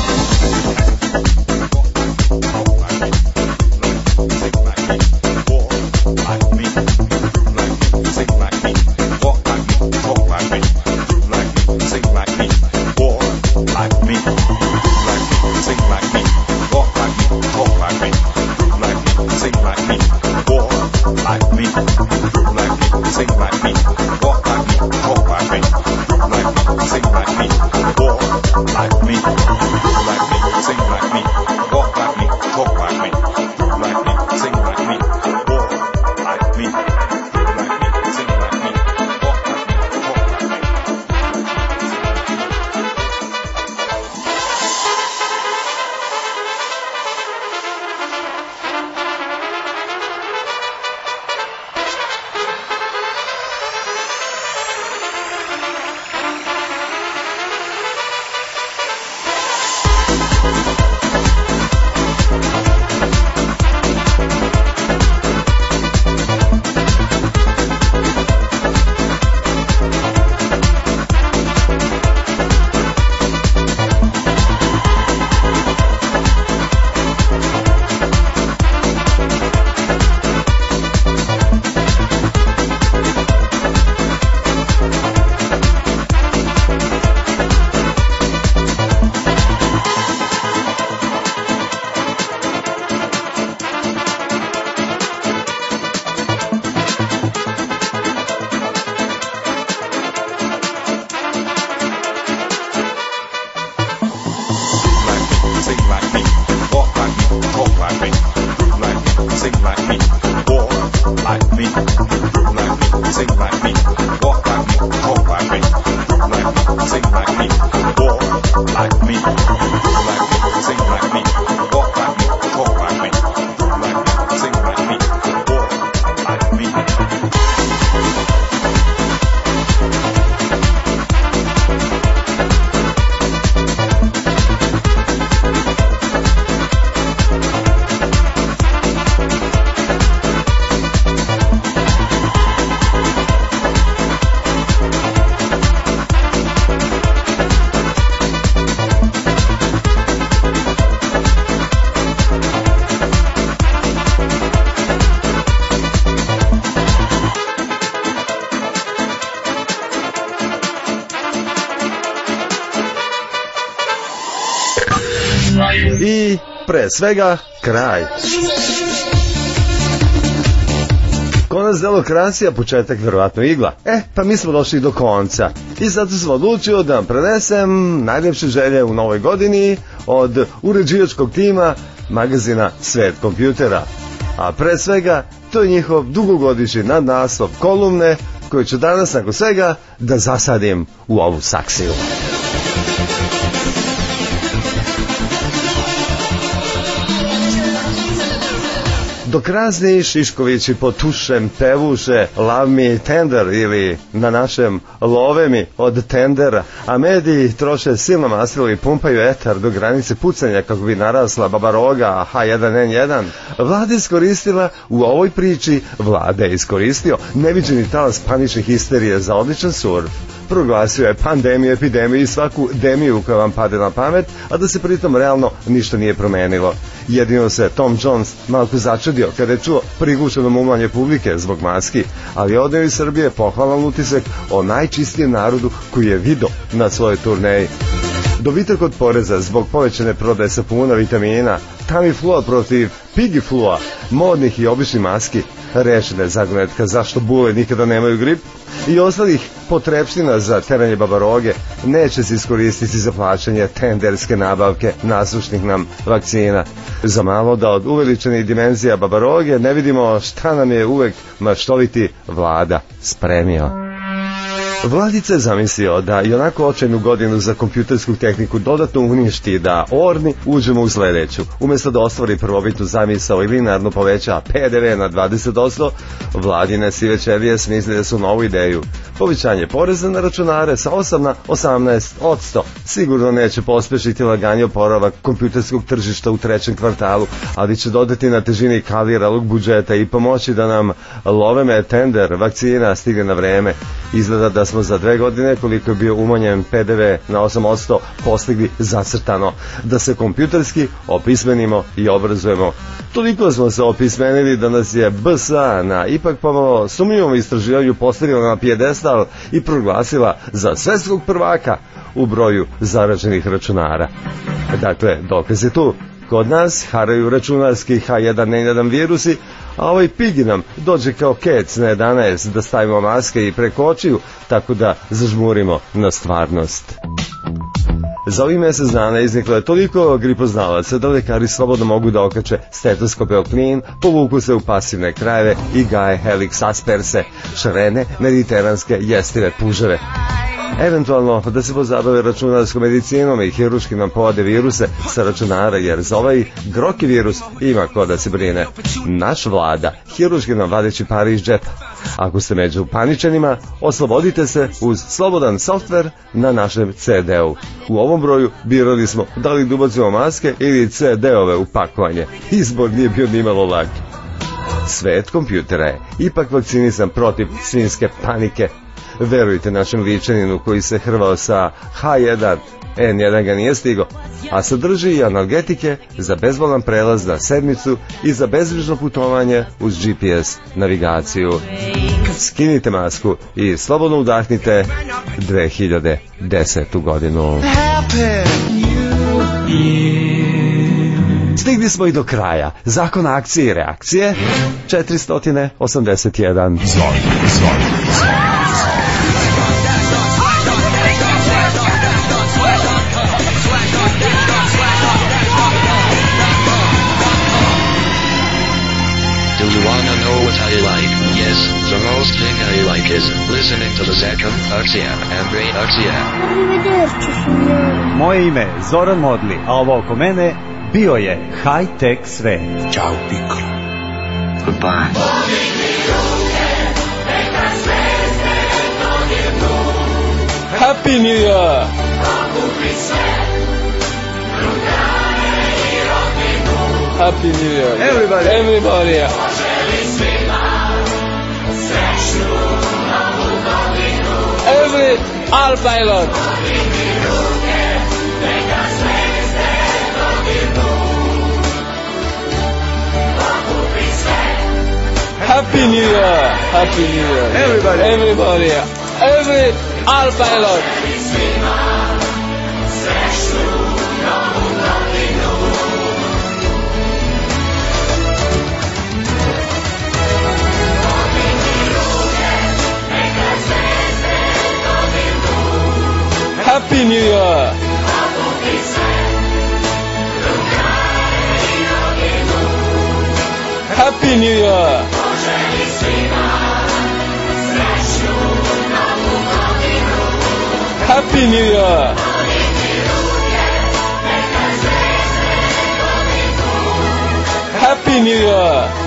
I pre svega kraj. Konac demokracija, početak verovatno igla. E, pa mi smo došli do konca. I zato sam odlučio da vam prenesem najljepše želje u novoj godini od uređivačkog tima magazina Svet kompjutera. A pre svega, to je njihov dugogodišnji nadnaslov kolumne, koju ću danas nakon svega da zasadim u ovu saksiju. Dok razni Šiškovići po tušem pevuše Love me tender ili na našem love mi od tendera, a mediji troše silno maslilo i pumpaju etar do granice pucanja kako bi narasla babaroga H jedan N jedan, Vlada iskoristila u ovoj priči, Vlada je iskoristio neviđeni talas panične histerije za odličan surf. Proglasio je pandemiju, epidemiju i svaku demiju koja vam pade na pamet, a da se pritom realno ništa nije promenilo. Jedino se Tom Jones malko začudio kada je čuo prigušeno mumlanje publike zbog maski, ali odneo iz Srbije pohvalan utisak o najčistijem narodu koji je video na svojoj turneji. Dobitak od poreza zbog povećane prodaje sapuna, vitamina, Tamiflua protiv Pigiflua, modnih i običnih maski, rešena je zagonetka zašto bule nikada nemaju grip i ostalih potrepština za teranje babaroge neće se iskoristiti za plaćanje tenderske nabavke nasušnih nam vakcina. Za malo da od uveličenih dimenzija babaroge ne vidimo šta nam je uvek maštoviti Vlada spremio. Vladica je zamislio da i onako očajnu godinu za kompjutersku tehniku dodatno uništi da orni uđemo u sledeću. Umesto da ostvari prvobitnu zamisao i linearno poveća P D V na dvadeset posto, vladine sive ćelije smisli da su novu ideju. Povećanje poreza na računare sa osam na osamnaest posto sigurno neće pospešiti laganje oporavak kompjuterskog tržišta u trećem kvartalu, ali će dodati na težini kaliralog budžeta i pomoći da nam love me tender vakcina stigne na vreme. Izgleda da smo za dve godine, koliko je bio umanjen P D V na osam posto, postigli zacrtano, da se kompjuterski opismenimo i obrazujemo. Toliko smo se opismenili da nas je B S A na ipak pomalo sumnjivom istraživanju postavila na pijedestal i proglasila za svetskog prvaka u broju zaraženih računara. Dakle, dokaz je tu. Kod nas haraju računarski H jedan N jedan virusi, a ovaj pigi nam dođe kao kec na jedanaest da stavimo maske i preko očiju, tako da zažmurimo na stvarnost. Za ovih mesec dana izniklo je toliko gripoznalaca da lekari slobodno mogu da okače stetoskope o klin, povuku se u pasivne krajeve i gaje helix asperse, šarene, mediteranske jestive puževe. Eventualno da se pozabave računarskom medicinom i hiruški nam povade viruse sa računara, jer za ovaj groki virus ima ko da se brine. Naš Vlada hiruški nam vadeći pare iz džepa. Ako ste među paničenima, oslobodite se uz slobodan softver na našem C D-u. U ovom broju birali smo da li da ubacimo maske ili C D-ove u pakovanje. Izbor nije bio nimalo lak. Svet kompjutera je ipak vakcinisan protiv svinjske panike. Verujte našem ličaninu koji se hrvao sa H jedan N jedan ga nije stigo, a sadrži i analgetike za bezbolan prelaz na sedmicu i za bezbrižno putovanje uz G P S navigaciju. Skinite masku i slobodno udahnite dve hiljade desetu godinu. Stigli smo i do kraja. Zakon akcije i reakcije četiristo osamdeset jedan. Zaj, zaj, zaj. Do you wanna know what I like? Yes, the most thing I like is listening to the Zakon, Aksija, and Brain Aksija. Moje ime je Zoran Modli, a ovo oko mene bio je High Tech Svet. Ćao, Pikolo. Goodbye. Happy New Year! Happy New Year! Everybody! Everybody! Every all pilot! Happy New Year! Happy New Year! Everybody! Everybody! Every all pilot! Happy New Year! Happy New Year! Happy New Year! Happy New Year!